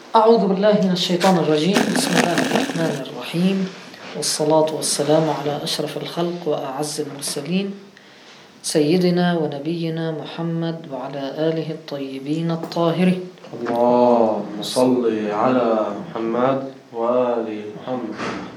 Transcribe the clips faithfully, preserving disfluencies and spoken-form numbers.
أعوذ بالله من الشيطان الرجيم. بسم الله الرحمن الرحيم، والصلاة والسلام على أشرف الخلق وأعز المرسلين سيدنا ونبينا محمد وعلى آله الطيبين الطاهرين. اللهم صل على محمد وآل محمد.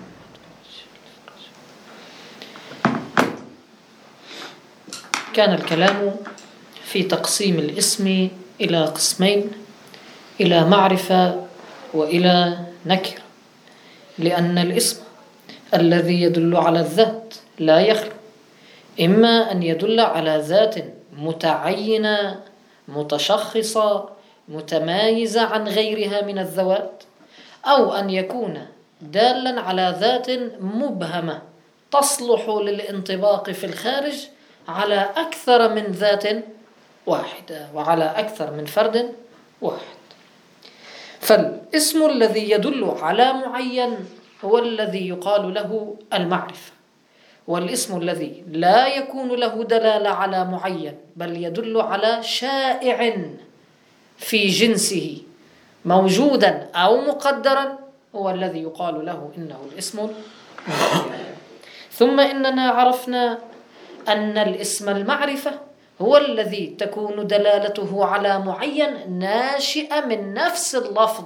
كان الكلام في تقسيم الاسم إلى قسمين، إلى معرفة وإلى نكرة، لأن الاسم الذي يدل على الذات لا يخلو، إما أن يدل على ذات متعينة متشخصة متمايزة عن غيرها من الذوات، أو أن يكون دالا على ذات مبهمة تصلح للانطباق في الخارج على أكثر من ذات واحدة وعلى أكثر من فرد واحد. فالاسم الذي يدل على معين هو الذي يقال له المعرفة، والاسم الذي لا يكون له دلالة على معين بل يدل على شائع في جنسه موجودا أو مقدرا هو الذي يقال له إنه الاسم المعين. ثم إننا عرفنا أن الاسم المعرفة هو الذي تكون دلالته على معين ناشئة من نفس اللفظ،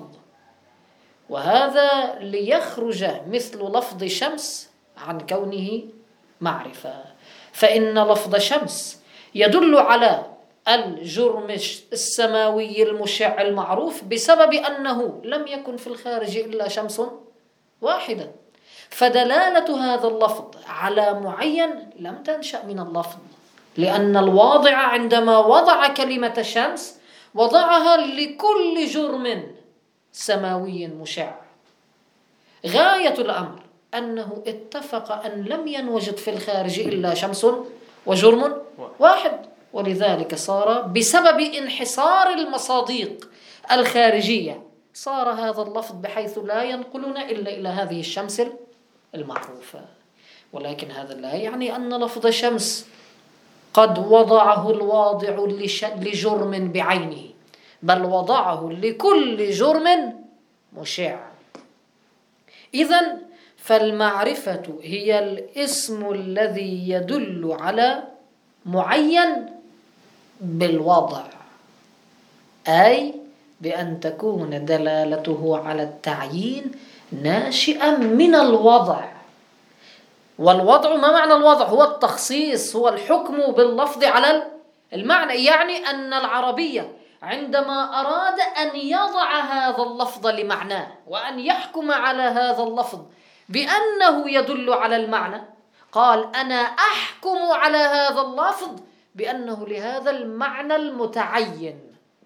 وهذا ليخرج مثل لفظ شمس عن كونه معرفة، فإن لفظ شمس يدل على الجرم السماوي المشع المعروف بسبب أنه لم يكن في الخارج إلا شمس واحدة، فدلالة هذا اللفظ على معين لم تنشأ من اللفظ، لأن الواضع عندما وضع كلمة شمس وضعها لكل جرم سماوي مشع. غاية الأمر أنه اتفق أن لم ينوجد في الخارج إلا شمس وجرم واحد، ولذلك صار بسبب انحصار المصادق الخارجية صار هذا اللفظ بحيث لا ينقلون إلا إلى هذه الشمس المعروفة. ولكن هذا لا يعني أن لفظ شمس قد وضعه الواضع لجرم بعينه، بل وضعه لكل جرم مشع. إذن فالمعرفة هي الاسم الذي يدل على معين بالوضع، أي بأن تكون دلالته على التعيين ناشئا من الوضع. والوضع، ما معنى الوضع؟ هو التخصيص، هو الحكم باللفظ على المعنى. يعني أن العربية عندما أراد أن يضع هذا اللفظ لمعناه وأن يحكم على هذا اللفظ بأنه يدل على المعنى، قال أنا أحكم على هذا اللفظ بأنه لهذا المعنى المتعين.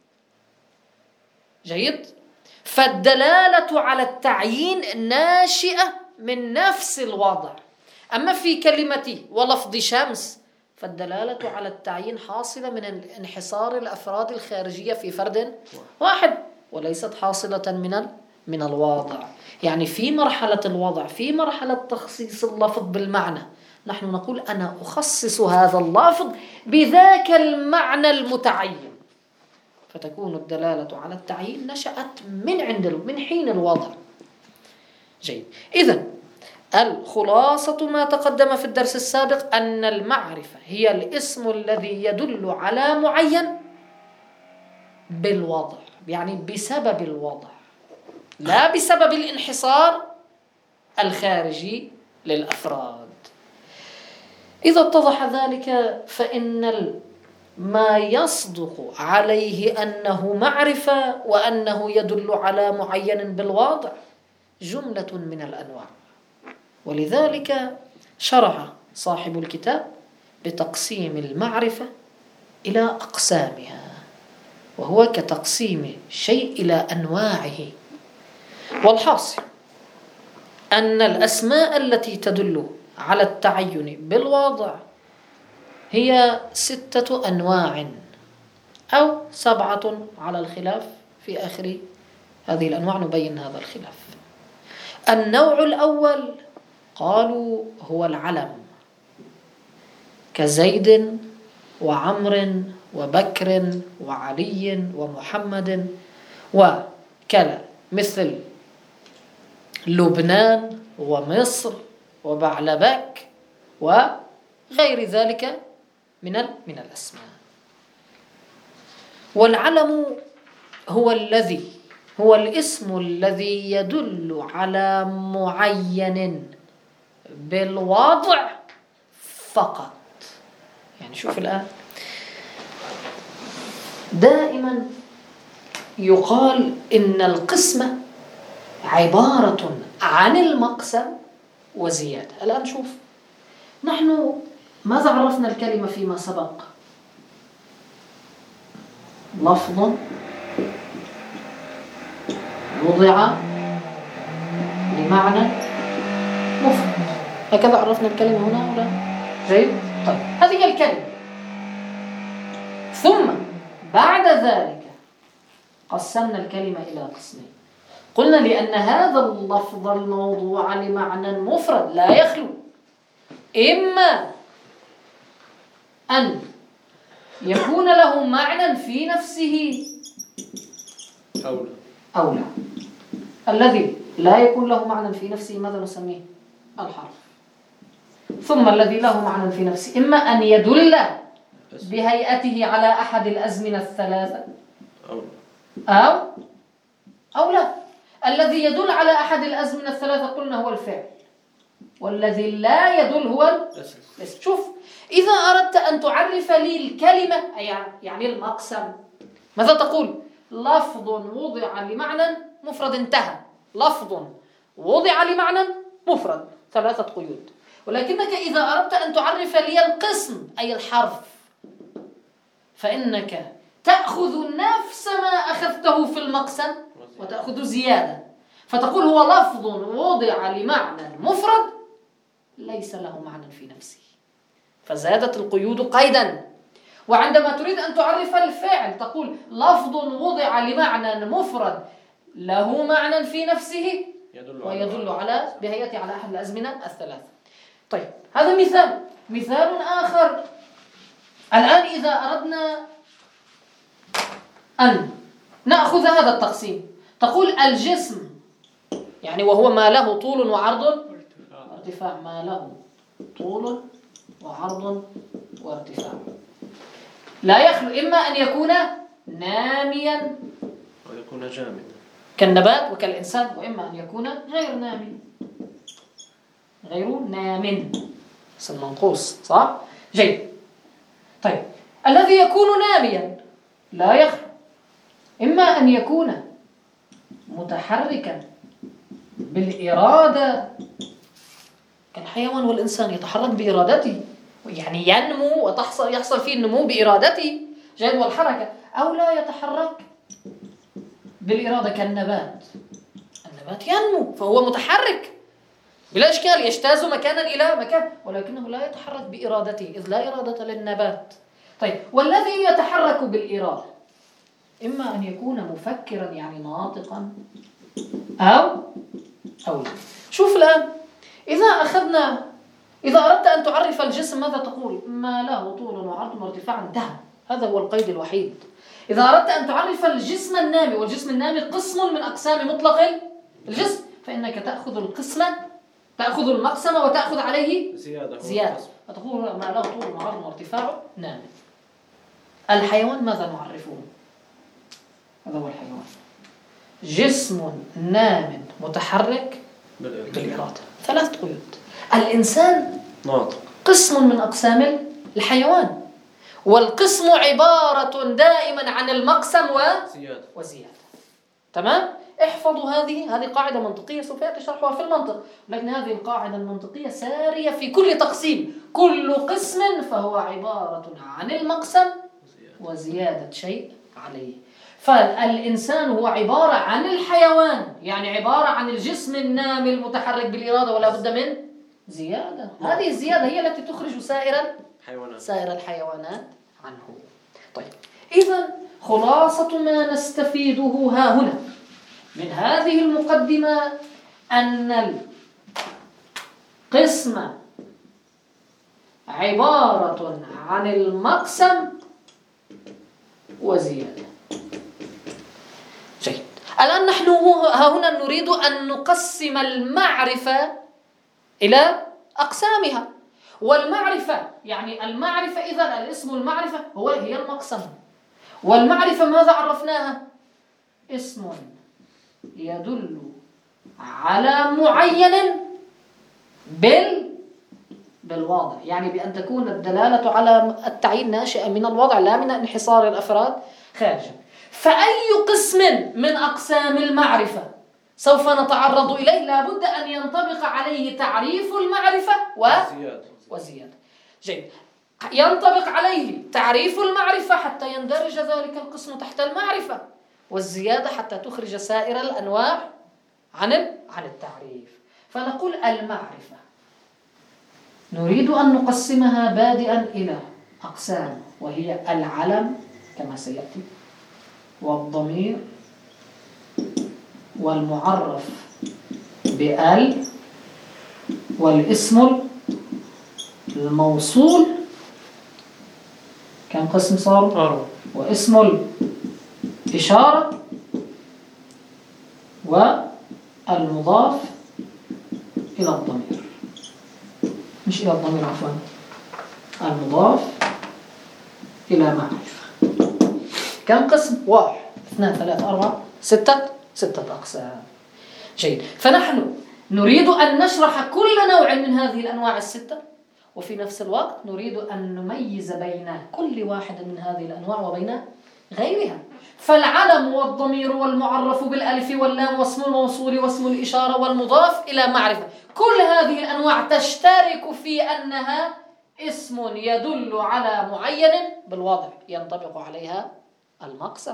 جيد؟ فالدلالة على التعيين ناشئة من نفس الوضع. أما في كلمة ولفظ شمس فالدلالة على التعيين حاصلة من انحصار الأفراد الخارجية في فرد واحد، وليست حاصلة من من الوضع. يعني في مرحلة الوضع، في مرحلة تخصيص اللفظ بالمعنى، نحن نقول أنا أخصص هذا اللفظ بذاك المعنى المتعين، فتكون الدلالة على التعيين نشأت من عند من حين الوضع. جيد. إذن الخلاصة ما تقدم في الدرس السابق أن المعرفة هي الاسم الذي يدل على معين بالوضع، يعني بسبب الوضع لا بسبب الانحصار الخارجي للأفراد. إذا اتضح ذلك فإن ما يصدق عليه أنه معرفة وأنه يدل على معين بالوضع جملة من الأنواع، ولذلك شرع صاحب الكتاب بتقسيم المعرفة إلى أقسامها، وهو كتقسيم شيء إلى أنواعه. والحاصل أن الأسماء التي تدل على التعين بالوضع هي ستة أنواع أو سبعة على الخلاف، في آخر هذه الأنواع نبين هذا الخلاف. النوع الأول قالوا هو العلم، كزيد وعمر وبكر وعلي ومحمد وكلا مثل لبنان ومصر وبعلبك وغير ذلك من من الأسماء. والعلم هو الذي هو الاسم الذي يدل على معين بالوضع فقط. يعني شوف الآن، دائما يقال إن القسمة عبارة عن المقسم وزيادة. الآن شوف، نحن ماذا عرفنا الكلمة فيما سبق؟ لفظ وضع لمعنى مفرد، هكذا عرفنا الكلمة هنا ولا؟ جيد. طيب هذه هي الكلمة. ثم بعد ذلك قسمنا الكلمة إلى قسمين. قلنا لأن هذا اللفظ الموضوع لمعنى مفرد لا يخلو إما أن يكون له معنى في نفسه أو لا أو لا. الذي لا يكون له معنى في نفسه ماذا نسميه؟ الحرف. ثم الذي له معنى في نفسه إما أن يدل بهيئته على أحد الأزمنة الثلاثة أو أو أو لا. الذي يدل على أحد الأزمنة الثلاثة قلنا هو الفعل، والذي لا يدل هو الاسم. شوف، إذا أردت أن تعرف لي الكلمة يعني المقسم، ماذا تقول؟ لفظ وضع لمعنى مفرد، انتهى. لفظ وضع لمعنى مفرد، ثلاثة قيود. ولكنك إذا أردت أن تعرف لي القسم أي الحرف، فإنك تأخذ نفس ما أخذته في المقسم وتأخذ زيادة، فتقول هو لفظ وضع لمعنى مفرد ليس له معنى في نفسه، فزادت القيود قيدا. وعندما تريد أن تعرف الفعل تقول لفظ وضع لمعنى مفرد له معنى في نفسه ويدل على بهيئته على أحد الأزمنة الثلاثة. طيب هذا مثال. مثال آخر، الآن إذا أردنا أن نأخذ هذا التقسيم، تقول الجسم يعني وهو ما له طول وعرض وارتفاع، ما له طول وعرض وارتفاع، لا يخلو إما أن يكون ناميا أو يكون جامدا كالنبات وكالإنسان، وإما أن يكون غير نامي غير نام، اسم منقوص، صح؟ جيد. طيب الذي يكون ناميا لا يخلو إما أن يكون متحركا بالإرادة كالحيوان والإنسان يتحرك بإرادته، يعني ينمو وتحصل يحصل فيه النمو بإرادته، جيد، والحركة، أو لا يتحرك بالإرادة كالنبات. النبات ينمو فهو متحرك بلا إشكال، يجتاز مكانا إلى مكان، ولكنه لا يتحرك بإرادته إذ لا إرادة للنبات. طيب والذي يتحرك بالإرادة إما أن يكون مفكرا يعني ناطقا أو أو لا. شوف الآن، إذا أخذنا إذا أردت أن تعرف الجسم ماذا تقول؟ ما له طول وعرض وارتفاع، انتهى. هذا هو القيد الوحيد. إذا أردت أن تعرف الجسم النامي، والجسم النامي قسم من أقسام مطلق الجسم، فإنك تأخذ القسمة تأخذ المقسم وتأخذ عليه زيادة, زيادة. فتقول ما له طول وعرض وارتفاع نامي. الحيوان ماذا نعرفه؟ هذا هو الحيوان، جسم نام متحرك بالإرادة، ثلاث قيود. الإنسان ناطق، قسم من أقسام الحيوان، والقسم عبارة دائما عن المقسم وزيادة, وزيادة. تمام؟ احفظوا هذه هذه قاعدة منطقية سوف يأتي شرحها في المنطق، لكن هذه القاعدة المنطقية سارية في كل تقسيم. كل قسم فهو عبارة عن المقسم وزيادة شيء عليه. فالإنسان هو عبارة عن الحيوان، يعني عبارة عن الجسم النامي المتحرك بالإرادة ولا بد من زيادة. هذه الزيادة هي التي تخرج سائر الحيوانات, سائر الحيوانات عنه. طيب إذن خلاصة ما نستفيده ها هنا من هذه المقدمة أن القسم عبارة عن المقسم وزيادة. جيد. الآن نحن ها هنا نريد أن نقسم المعرفة إلى أقسامها، والمعرفة يعني المعرفة إذن الاسم المعرفة هو هي المقسم. والمعرفة ماذا عرفناها؟ اسم يدل على معين بال بالواضع، يعني بأن تكون الدلالة على التعيين ناشئة من الوضع لا من انحصار الأفراد خارجا. فأي قسم من أقسام المعرفة سوف نتعرض إليه لابد أن ينطبق عليه تعريف المعرفة و... وزيادة. جيد، ينطبق عليه تعريف المعرفة حتى يندرج ذلك القسم تحت المعرفة، والزيادة حتى تخرج سائر الأنواع عن عن التعريف. فنقول المعرفة نريد أن نقسمها بادئا إلى أقسام، وهي العلم كما سيأتي، والضمير، والمعرف بال، والاسم الموصول. كم قسم صار؟ واسم الإشارة، والمضاف إلى الضمير، مش إلى الضمير عفوا، المضاف إلى معرفة. كم قسم؟ واحد، اثنان، ثلاثة، أربعة، ستة، ستة أقسام. جيد، فنحن نريد أن نشرح كل نوع من هذه الأنواع الستة، وفي نفس الوقت نريد أن نميز بين كل واحد من هذه الأنواع وبين غيرها. فالعلم والضمير والمعرف بالألف واللام واسم الموصول واسم الإشارة والمضاف إلى معرفة، كل هذه الأنواع تشترك في أنها اسم يدل على معين بالوضع ينطبق عليها المقسم،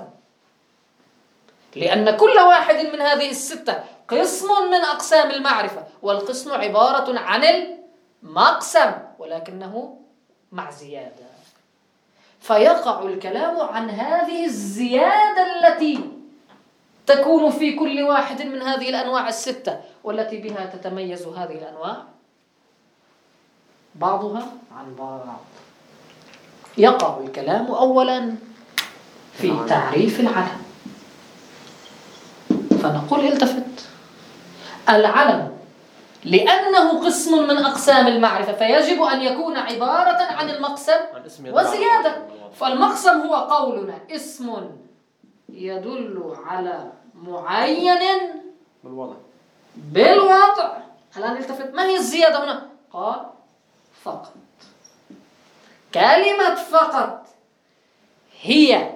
لأن كل واحد من هذه الستة قسم من أقسام المعرفة، والقسم عبارة عن المقسم ولكنه مع زيادة. فيقع الكلام عن هذه الزيادة التي تكون في كل واحد من هذه الأنواع الستة، والتي بها تتميز هذه الأنواع بعضها عن بعض. يقع الكلام أولا في تعريف العلم، فنقول التفت، العلم لأنه قسم من أقسام المعرفة فيجب أن يكون عبارة عن المقسم وزيادة. فالمقسم هو قولنا اسم يدل على معين بالوضع بالوضع. الآن التفت، ما هي الزيادة هنا؟ قال فقط. كلمة فقط هي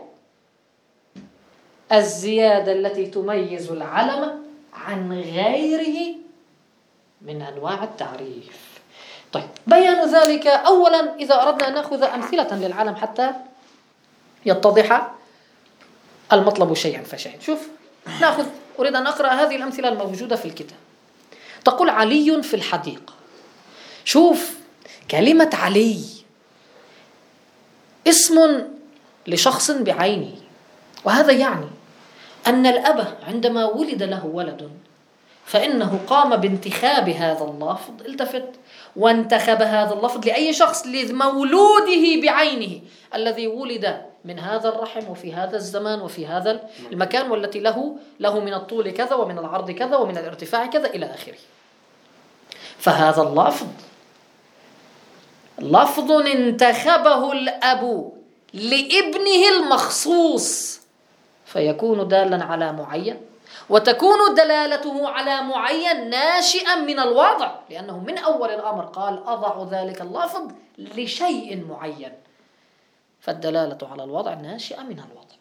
الزيادة التي تميز العلم عن غيره من أنواع التعريف. طيب، بيان ذلك أولا إذا أردنا أن نأخذ أمثلة للعلم حتى يتضح المطلب شيئا فشيئا. شوف، نأخذ، أريد أن أقرأ هذه الأمثلة الموجودة في الكتاب. تقول علي في الحديقة. شوف، كلمة علي اسم لشخص بعينه، وهذا يعني أن الأب عندما ولد له ولد فإنه قام بانتخاب هذا اللفظ، التفت، وانتخب هذا اللفظ لأي شخص؟ لمولوده بعينه الذي ولد من هذا الرحم وفي هذا الزمان وفي هذا المكان، والتي له له من الطول كذا ومن العرض كذا ومن الارتفاع كذا إلى آخره. فهذا اللفظ لفظ انتخبه الأب لابنه المخصوص، فيكون دالا على معين، وتكون دلالته على معين ناشئا من الوضع، لأنه من أول الأمر قال أضع ذلك اللفظ لشيء معين، فالدلالة على الوضع ناشئة من الوضع،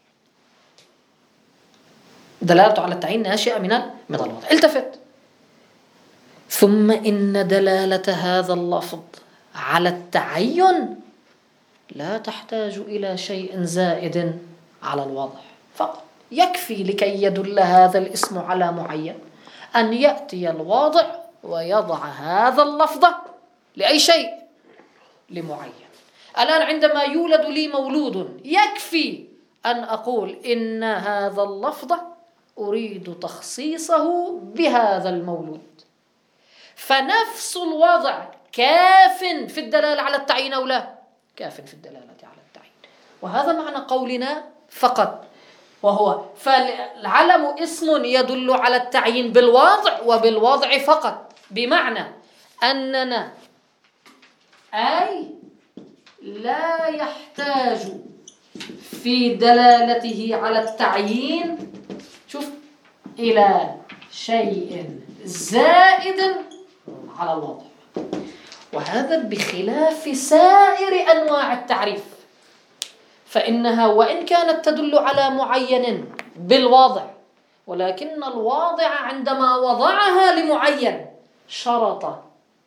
دلالة على التعيين ناشئة من من الوضع. التفت، ثم إن دلالة هذا اللفظ على التعين لا تحتاج إلى شيء زائد على الوضع فقط، يكفي لكي يدل هذا الاسم على معين أن يأتي الواضع ويضع هذا اللفظ لأي شيء لمعين. الآن عندما يولد لي مولود يكفي أن أقول إن هذا اللفظ أريد تخصيصه بهذا المولود، فنفس الوضع كاف في الدلالة على التعيين أو لا؟ كاف في الدلالة على التعيين. وهذا معنى قولنا فقط وهو فالعلم اسم يدل على التعيين بالواضع وبالوضع فقط، بمعنى أننا أي لا يحتاج في دلالته على التعيين شوف إلى شيء زائد على الوضع، وهذا بخلاف سائر أنواع التعريف، فإنها وإن كانت تدل على معين بالواضع، ولكن الواضع عندما وضعها لمعين شرط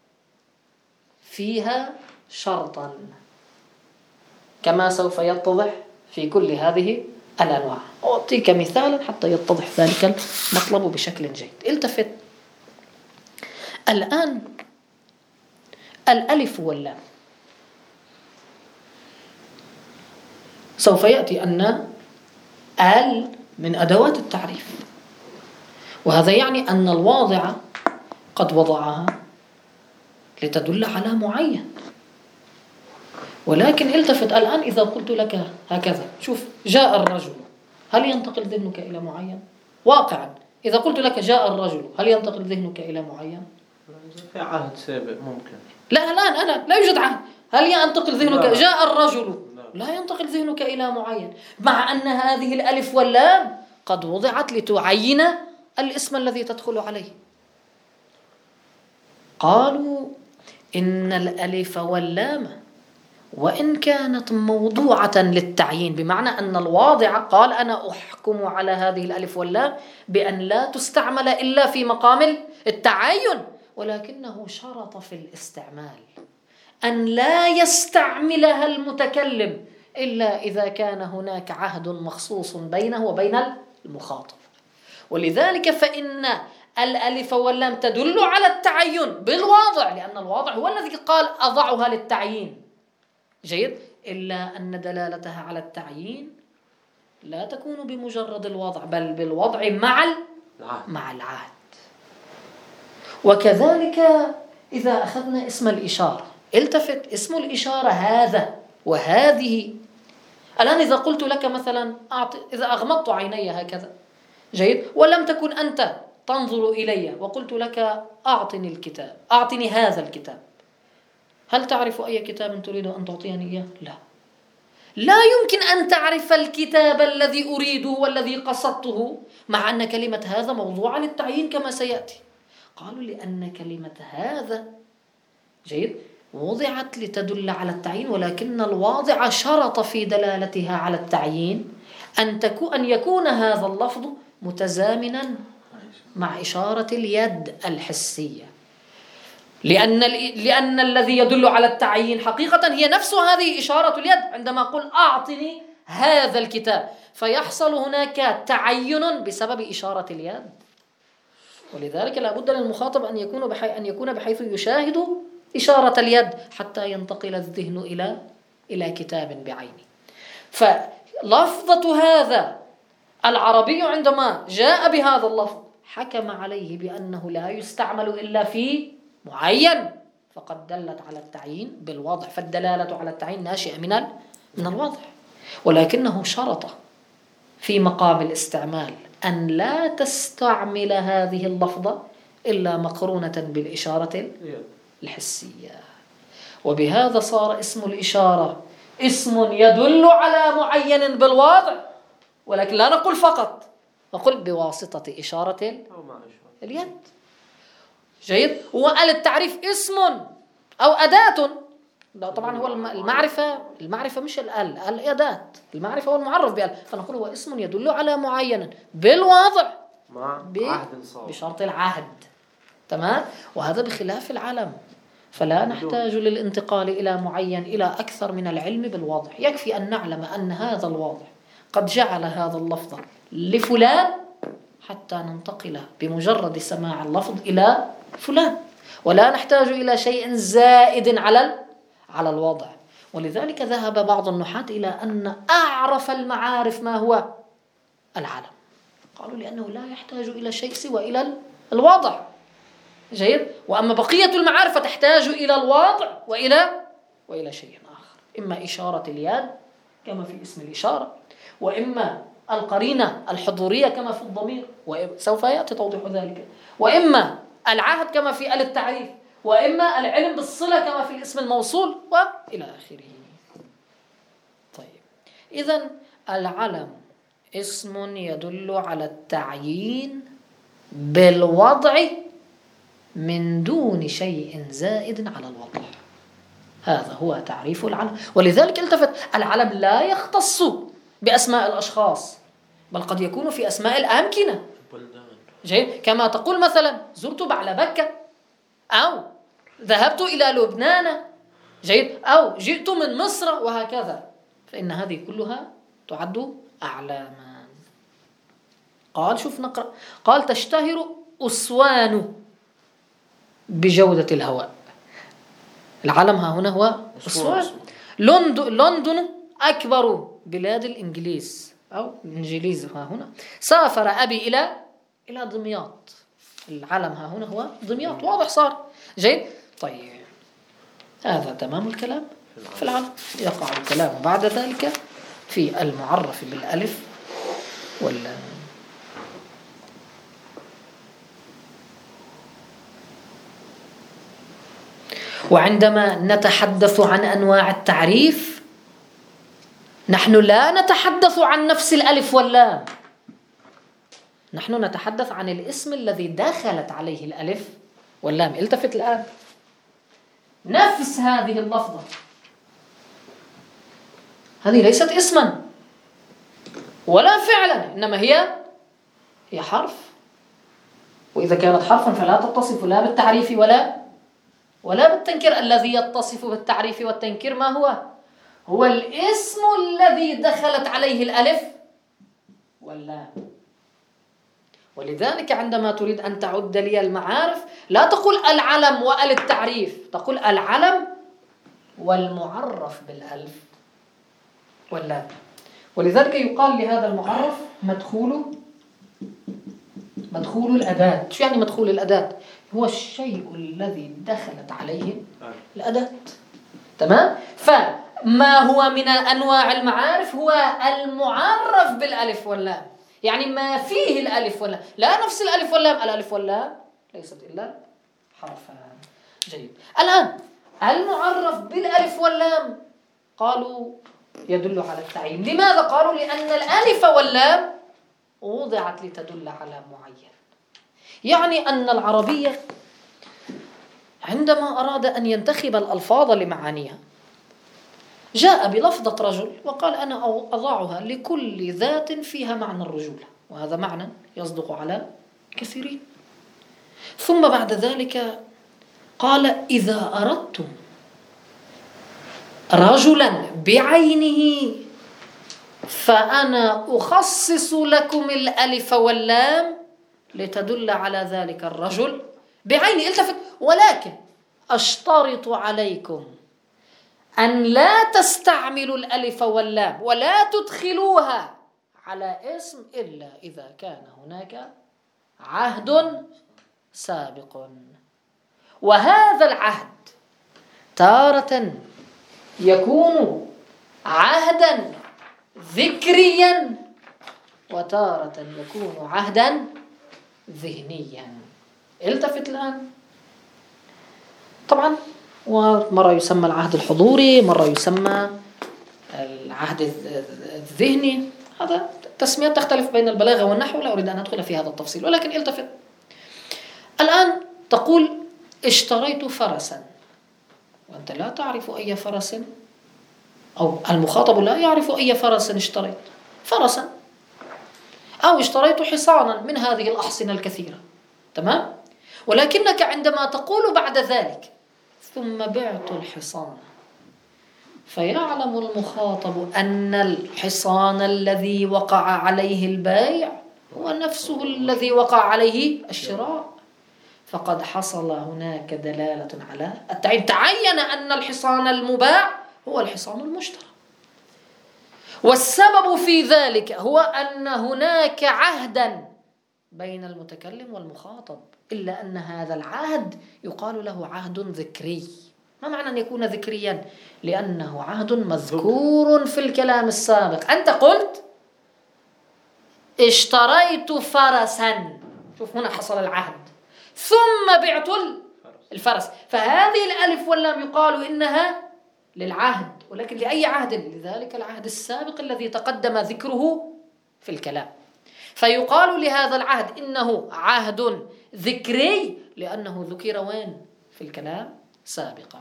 فيها شرطا، كما سوف يتضح في كل هذه الأنواع. أعطيك مثالا حتى يتضح ذلك المطلب بشكل جيد. التفت الآن، الألف واللام سوف يأتي أن ال من أدوات التعريف، وهذا يعني أن الواضع قد وضعها لتدل على معين. ولكن التفت الآن، إذا قلت لك هكذا شوف جاء الرجل، هل ينتقل ذهنك إلى معين؟ واقعا إذا قلت لك جاء الرجل هل ينتقل ذهنك إلى معين؟ في عهد سابق ممكن. لا الآن أنا لا يوجد عهد. هل ينتقل ذهنك لا. جاء الرجل لا. لا ينتقل ذهنك إلى معين، مع أن هذه الألف واللام قد وضعت لتعين الاسم الذي تدخل عليه. قالوا إن الألف واللام وإن كانت موضوعة للتعيين، بمعنى أن الواضع قال أنا أحكم على هذه الألف واللام بأن لا تستعمل إلا في مقام التعين، ولكنه شرط في الاستعمال أن لا يستعملها المتكلم إلا إذا كان هناك عهد مخصوص بينه وبين المخاطب. ولذلك فإن الألف واللام تدل على التعين بالواضع، لأن الواضع هو الذي قال أضعها للتعيين. جيد، إلا أن دلالتها على التعيين لا تكون بمجرد الوضع، بل بالوضع مع مع العهد. وكذلك إذا أخذنا اسم الإشارة، التفت اسم الإشارة هذا وهذه. الآن إذا قلت لك مثلا أعطي، إذا أغمضت عيني هكذا جيد ولم تكن أنت تنظر إلي وقلت لك أعطني الكتاب، أعطني هذا الكتاب، هل تعرف أي كتاب تريد أن تعطيني إياه؟ لا، لا يمكن أن تعرف الكتاب الذي أريده والذي قصدته، مع أن كلمة هذا موضوعة للتعيين كما سيأتي. قالوا لأن كلمة هذا جيد وضعت لتدل على التعيين، ولكن الواضع شرط في دلالتها على التعيين أن تكون أن يكون هذا اللفظ متزامنا مع إشارة اليد الحسية، لأن لأن الذي يدل على التعيين حقيقة هي نفس هذه إشارة اليد. عندما أقول أعطني هذا الكتاب فيحصل هناك تعين بسبب إشارة اليد، ولذلك لا بد للمخاطب أن يكون بحي... أن يكون بحيث يشاهد إشارة اليد حتى ينتقل الذهن إلى إلى كتاب بعينه. فلفظة هذا العربي عندما جاء بهذا اللفظ حكم عليه بأنه لا يستعمل إلا في معين، فقد دلت على التعيين بالوضع، فالدلالة على التعيين ناشئة من من الوضع، ولكنه شرط في مقام الاستعمال أن لا تستعمل هذه اللفظة إلا مقرونة بالإشارة الحسية. وبهذا صار اسم الإشارة اسم يدل على معين بالوضع، ولكن لا نقول فقط، نقول بواسطة إشارة اليد. جيد، وقال التعريف اسم أو أداة. لا طبعا هو المعرفة، المعرفة مش الأل، الأداة، المعرفة هو المعرف بأل، فنقول هو اسم يدل على معين بالوضع مع عهد صار بشرط العهد. تمام. وهذا بخلاف العلم، فلا نحتاج للانتقال إلى معين إلى أكثر من العلم بالوضع، يكفي أن نعلم أن هذا الواضع قد جعل هذا اللفظ لفلان حتى ننتقل بمجرد سماع اللفظ إلى فلان، ولا نحتاج إلى شيء زائد على على الوضع. ولذلك ذهب بعض النحاة إلى أن أعرف المعارف ما هو العلم، قالوا لأنه لا يحتاج إلى شيء سوى إلى الوضع. جيد، وأما بقية المعارف تحتاج إلى الوضع وإلى وإلى شيء آخر، إما إشارة اليد كما في اسم الإشارة، وإما القرينة الحضورية كما في الضمير، وسوف يأتي توضيح ذلك، وإما العهد كما في آل التعريف، وإما العلم بالصلة كما في الاسم الموصول وإلى آخره. طيب، إذن العلم اسم يدل على التعيين بالوضع من دون شيء زائد على الوضع. هذا هو تعريف العلم. ولذلك التفت، العلم لا يختص بأسماء الأشخاص، بل قد يكون في أسماء الأمكنة. جيد، كما تقول مثلا زرت بعلبكة، أو ذهبت إلى لبنان، جيد، أو جئت من مصر، وهكذا، فإن هذه كلها تعد أعلاما. قال شوف نقرأ، قال تشتهر أسوان بجودة الهواء. العلم ها هنا هو أسوان. لندن أكبر بلاد الإنجليز أو الإنجليز ها هنا. سافر أبي إلى إلى دمياط. العلم ها هنا هو دمياط، واضح صار. جيد. طيب، هذا تمام الكلام في العلم. يقع الكلام بعد ذلك في المعرف بالألف واللام. وعندما نتحدث عن أنواع التعريف، نحن لا نتحدث عن نفس الألف واللام، نحن نتحدث عن الاسم الذي دخلت عليه الألف واللام. التفت الآن، نفس هذه اللفظة هذه ليست اسما ولا فعلا، إنما هي هي حرف، وإذا كانت حرفا فلا تتصف لا بالتعريف ولا ولا بالتنكير. الذي يتصف بالتعريف والتنكير ما هو؟ هو الاسم الذي دخلت عليه الألف واللام. ولذلك عندما تريد أن تعد لي المعارف لا تقول العلم وأل التعريف، تقول العلم والمعرف بالألف واللام. ولذلك يقال لهذا المعرف مدخول مدخول الأداة. شو يعني مدخول الأداة؟ هو الشيء الذي دخلت عليه الأداة. تمام؟ فما هو من أنواع المعارف هو المعرف بالألف واللام، يعني ما فيه الألف واللام، لا نفس الألف واللام. الألف واللام ليست إلا حرفان. جيد. الآن المعرف بالألف واللام قالوا يدل على التعيين. لماذا قالوا؟ لأن الألف واللام وضعت لتدل على معين. يعني أن العربية عندما أراد أن ينتخب الألفاظ لمعانيها جاء بلفظة رجل وقال أنا أضعها لكل ذات فيها معنى الرجولة، وهذا معنى يصدق على كثيرين. ثم بعد ذلك قال إذا أردتم رجلا بعينه فأنا أخصص لكم الألف واللام لتدل على ذلك الرجل بعينه. التفت، ولكن أشترط عليكم أن لا تستعملوا الألف واللام ولا تدخلوها على اسم إلا إذا كان هناك عهد سابق. وهذا العهد تارة يكون عهدا ذكريا وتارة يكون عهدا ذهنيا. التفت الآن، طبعا ومرة يسمى العهد الحضوري، مرة يسمى العهد الذهني، هذا تسميات تختلف بين البلاغة والنحو، لا أريد أن أدخل في هذا التفصيل. ولكن التفت الآن، تقول اشتريت فرسا، وأنت لا تعرف أي فرس، أو المخاطب لا يعرف أي فرس اشتريت، فرسا، أو اشتريت حصانا من هذه الأحصنة الكثيرة. تمام؟ ولكنك عندما تقول بعد ذلك ثم بعت الحصان، فيعلم المخاطب أن الحصان الذي وقع عليه البيع هو نفسه الذي وقع عليه الشراء، فقد حصل هناك دلالة على التعيين. تعين أن الحصان المباع هو الحصان المشترى. والسبب في ذلك هو أن هناك عهدا بين المتكلم والمخاطب، إلا أن هذا العهد يقال له عهد ذكري. ما معنى أن يكون ذكريا؟ لأنه عهد مذكور في الكلام السابق. أنت قلت اشتريت فرسا، شوف هنا حصل العهد، ثم بعت الفرس، فهذه الألف واللام يقال إنها للعهد، ولكن لأي عهد؟ لذلك العهد السابق الذي تقدم ذكره في الكلام، فيقال لهذا العهد إنه عهد ذكري لأنه ذكر وين؟ في الكلام سابقا.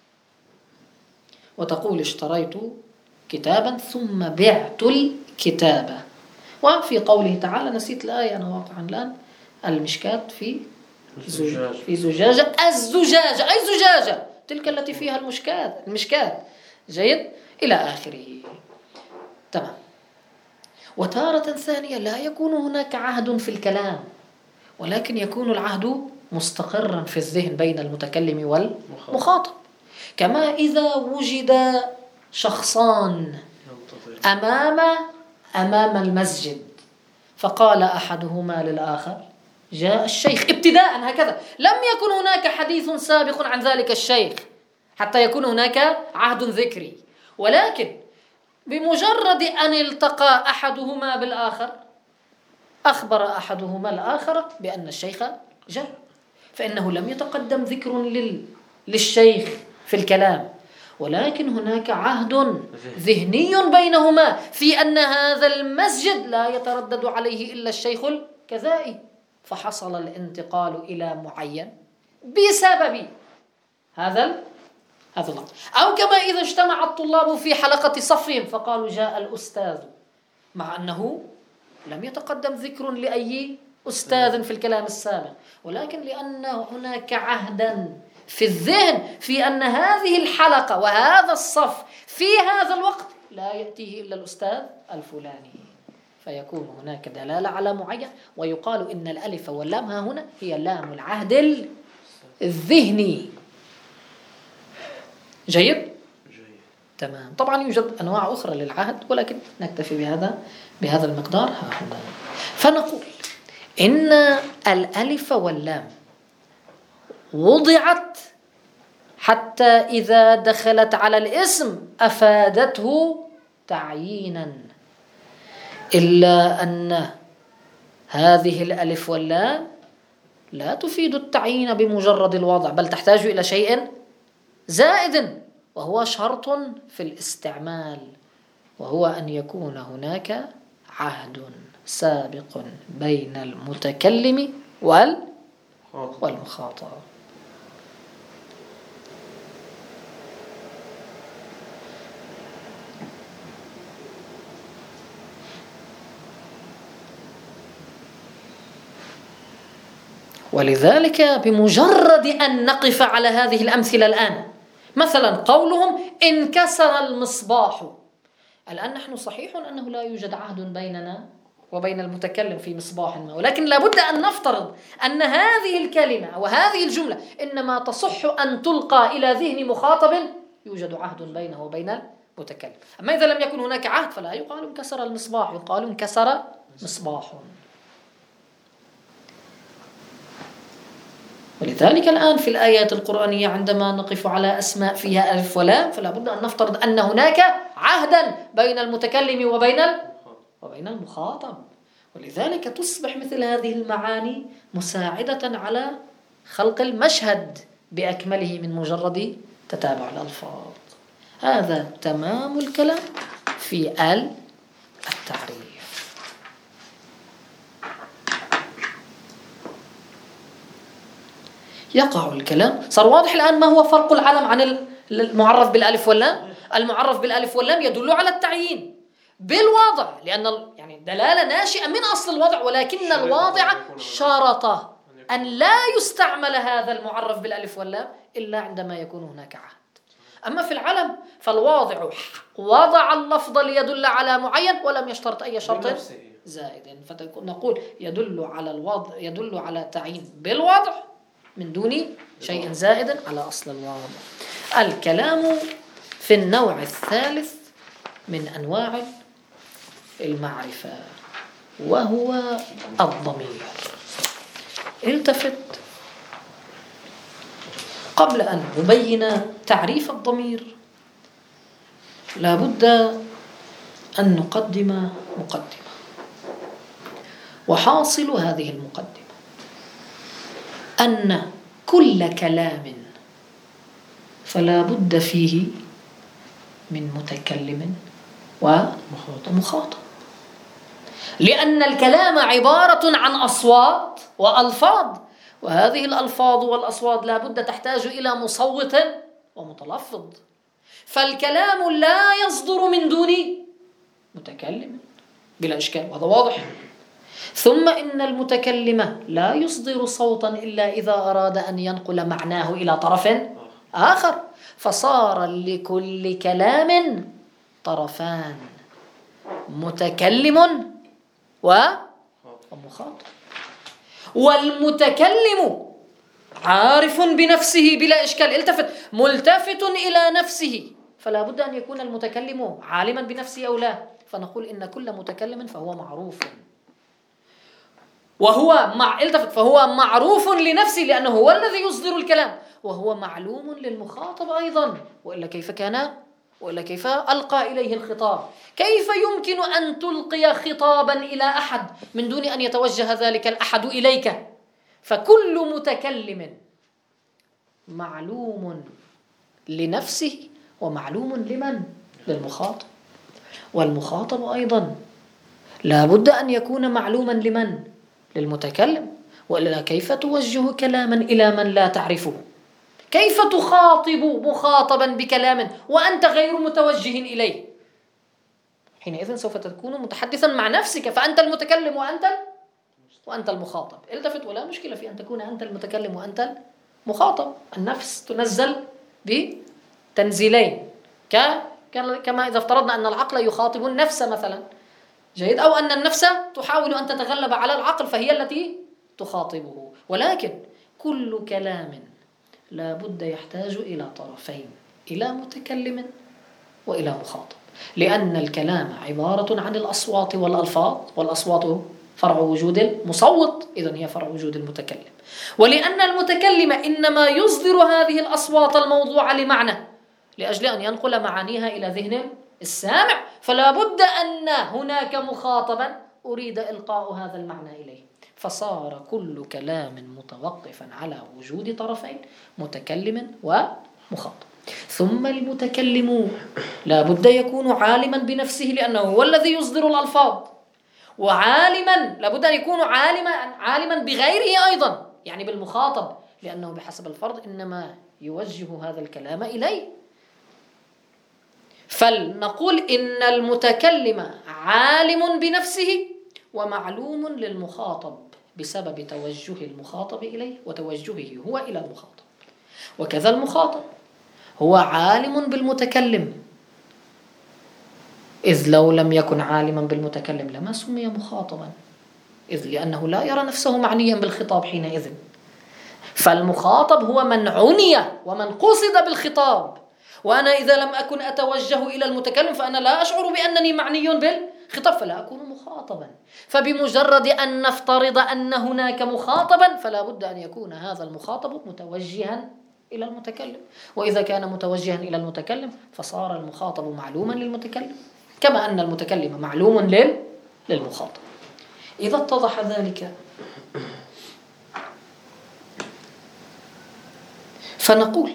وتقول اشتريت كتابا ثم بعت الكتابة. وفي قوله تعالى، نسيت الآية أنا واقعا الآن، المشكاة في زجاجة، في زجاجة، الزجاجة أي زجاجة تلك التي فيها المشكاة، المشكاة، جيد، إلى آخره. تمام. وتارة ثانية لا يكون هناك عهد في الكلام، ولكن يكون العهد مستقرا في الذهن بين المتكلم والمخاطب، كما إذا وجد شخصان أمام أمام المسجد فقال أحدهما للآخر جاء الشيخ ابتداء، هكذا لم يكن هناك حديث سابق عن ذلك الشيخ حتى يكون هناك عهد ذكري، ولكن بمجرد أن التقى أحدهما بالآخر أخبر أحدهما الآخر بأن الشيخ جاء، فإنه لم يتقدم ذكر لل... للشيخ في الكلام، ولكن هناك عهد ذهني بينهما في أن هذا المسجد لا يتردد عليه إلا الشيخ الكذائي، فحصل الانتقال إلى معين بسبب هذا هذا الأمر. أو كما إذا اجتمع الطلاب في حلقة صفهم فقالوا جاء الأستاذ، مع أنه لم يتقدم ذكر لأي أستاذ في الكلام السابق، ولكن لأن هناك عهدا في الذهن في أن هذه الحلقة وهذا الصف في هذا الوقت لا يأتيه إلا الأستاذ الفلاني، فيكون هناك دلالة على معين، ويقال إن الألف واللام ها هنا هي لام العهد الذهني. جيد؟ جيد. تمام. طبعا يوجد أنواع أخرى للعهد، ولكن نكتفي بهذا بهذا المقدار ها هنا. فنقول إن الألف واللام وضعت حتى إذا دخلت على الاسم أفادته تعيينا، إلا أن هذه الألف واللام لا تفيد التعيين بمجرد الوضع، بل تحتاج إلى شيء زائد، وهو شرط في الاستعمال، وهو أن يكون هناك عهد سابق بين المتكلم والمخاطب. ولذلك بمجرد أن نقف على هذه الأمثلة الآن، مثلا قولهم انكسر المصباح، الآن نحن صحيح أنه لا يوجد عهد بيننا وبين المتكلم في مصباح ما، ولكن لابد أن نفترض أن هذه الكلمة وهذه الجملة إنما تصح أن تلقى إلى ذهن مخاطب يوجد عهد بينه وبين المتكلم. أما إذا لم يكن هناك عهد فلا يقال انكسر المصباح، يقال انكسر مصباح. ولذلك الآن في الآيات القرآنية عندما نقف على أسماء فيها ألف ولام فلا بد أن نفترض أن هناك عهدا بين المتكلم وبين وبين المخاطب، ولذلك تصبح مثل هذه المعاني مساعدة على خلق المشهد بأكمله من مجرد تتابع الألفاظ. هذا تمام الكلام في ال التعريف. يقع الكلام. صار واضح الآن ما هو فرق العلم عن المعرف بالألف واللام؟ المعرف بالألف واللام يدل على التعيين بالوضع، لأن يعني دلالة ناشئة من أصل الوضع، ولكن الواضع شرط أن لا يستعمل هذا المعرف بالألف واللام إلا عندما يكون هناك عهد. أما في العلم فالواضع وضع اللفظ ليدل على معين ولم يشترط أي شرط زائد، فنقول يدل على الوضع، يدل على تعيين بالوضع من دون شيء زائد على أصل الواضع. الكلام في النوع الثالث من أنواع المعرفة وهو الضمير. التفت قبل أن نبين تعريف الضمير لابد أن نقدم مقدمة. وحاصل هذه المقدمة أن كل كلام فلا بد فيه من متكلم ومخاطب، لأن الكلام عبارة عن أصوات وألفاظ، وهذه الألفاظ والأصوات لا بد تحتاج إلى مصوت ومتلفظ، فالكلام لا يصدر من دون متكلم بلا إشكال، وهذا واضح. ثم إن المتكلم لا يصدر صوتا إلا إذا أراد أن ينقل معناه إلى طرف آخر، فصار لكل كلام طرفان، متكلم ومخاطب. والمتكلم عارف بنفسه بلا إشكال، التفت، ملتفت إلى نفسه، فلا بد أن يكون المتكلم عالما بنفسه أو لا، فنقول إن كل متكلم فهو معروف، وهو مع التفت فهو معروف لنفسه لأنه هو الذي يصدر الكلام، وهو معلوم للمخاطب أيضا، وإلا كيف كان وإلا كيف ألقى إليه الخطاب؟ كيف يمكن أن تلقي خطابا إلى أحد من دون أن يتوجه ذلك الأحد إليك؟ فكل متكلم معلوم لنفسه ومعلوم لمن؟ للمخاطب. والمخاطب أيضا لا بد أن يكون معلوما لمن؟ للمتكلم، وإلا كيف توجه كلاما إلى من لا تعرفه؟ كيف تخاطب مخاطبا بكلام وأنت غير متوجه إليه؟ حينئذ سوف تكون متحدثا مع نفسك، فأنت المتكلم وأنت وأنت المخاطب. التفت، ولا مشكلة في أن تكون أنت المتكلم وأنت المخاطب. النفس تنزل بتنزيلين، كما إذا افترضنا أن العقل يخاطب النفس مثلا، جيد، أو أن النفس تحاول أن تتغلب على العقل فهي التي تخاطبه. ولكن كل كلام لا بد يحتاج إلى طرفين، إلى متكلم وإلى مخاطب، لأن الكلام عبارة عن الأصوات والألفاظ، والأصوات فرع وجود المصوت، إذن هي فرع وجود المتكلم. ولأن المتكلم إنما يصدر هذه الأصوات الموضوعة لمعنى لأجل أن ينقل معانيها إلى ذهن السامع، فلا بد أن هناك مخاطبا أريد إلقاء هذا المعنى إليه، فصار كل كلام متوقفا على وجود طرفين، متكلم ومخاطب. ثم المتكلم لا بد يكون عالما بنفسه لأنه هو الذي يصدر الألفاظ، وعالما لا بد أن يكون عالما عالما بغيره أيضا، يعني بالمخاطب، لأنه بحسب الفرض إنما يوجه هذا الكلام إليه. فلنقول إن المتكلم عالم بنفسه ومعلوم للمخاطب بسبب توجه المخاطب إليه وتوجهه هو إلى المخاطب. وكذا المخاطب هو عالم بالمتكلم، إذ لو لم يكن عالما بالمتكلم لما سمي مخاطبا، إذ لأنه لا يرى نفسه معنيا بالخطاب حينئذ. فالمخاطب هو من عني ومن قصد بالخطاب، وأنا إذا لم أكن أتوجه إلى المتكلم فأنا لا أشعر بأنني معني بالخطاب، فلا أكون مخاطبا. فبمجرد أن نفترض أن هناك مخاطبا فلا بد أن يكون هذا المخاطب متوجها إلى المتكلم، وإذا كان متوجها إلى المتكلم فصار المخاطب معلوما للمتكلم كما أن المتكلم معلوم للمخاطب. إذا اتضح ذلك فنقول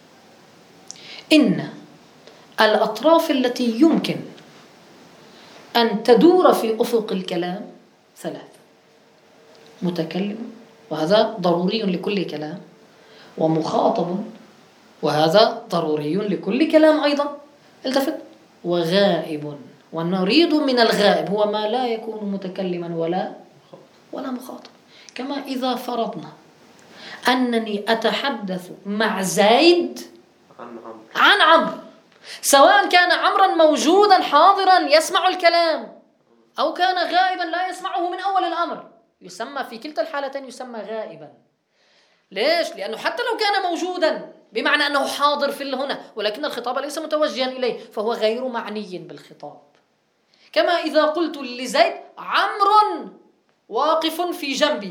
إن الأطراف التي يمكن أن تدور في أفق الكلام ثلاثة: متكلم، وهذا ضروري لكل كلام، ومخاطب، وهذا ضروري لكل كلام أيضا، التفت، وغائب. ونريد من الغائب هو ما لا يكون متكلما ولا ولا مخاطب. كما إذا فرضنا أنني أتحدث مع زيد عن عمرو، سواء كان عمرا موجودا حاضرا يسمع الكلام أو كان غائبا لا يسمعه من أول الأمر، يسمى في كلتا الحالتين يسمى غائبا. ليش؟ لأنه حتى لو كان موجودا بمعنى أنه حاضر في هنا ولكن الخطاب ليس متوجها إليه فهو غير معني بالخطاب. كما إذا قلت لزيد عمرو واقف في جنبي،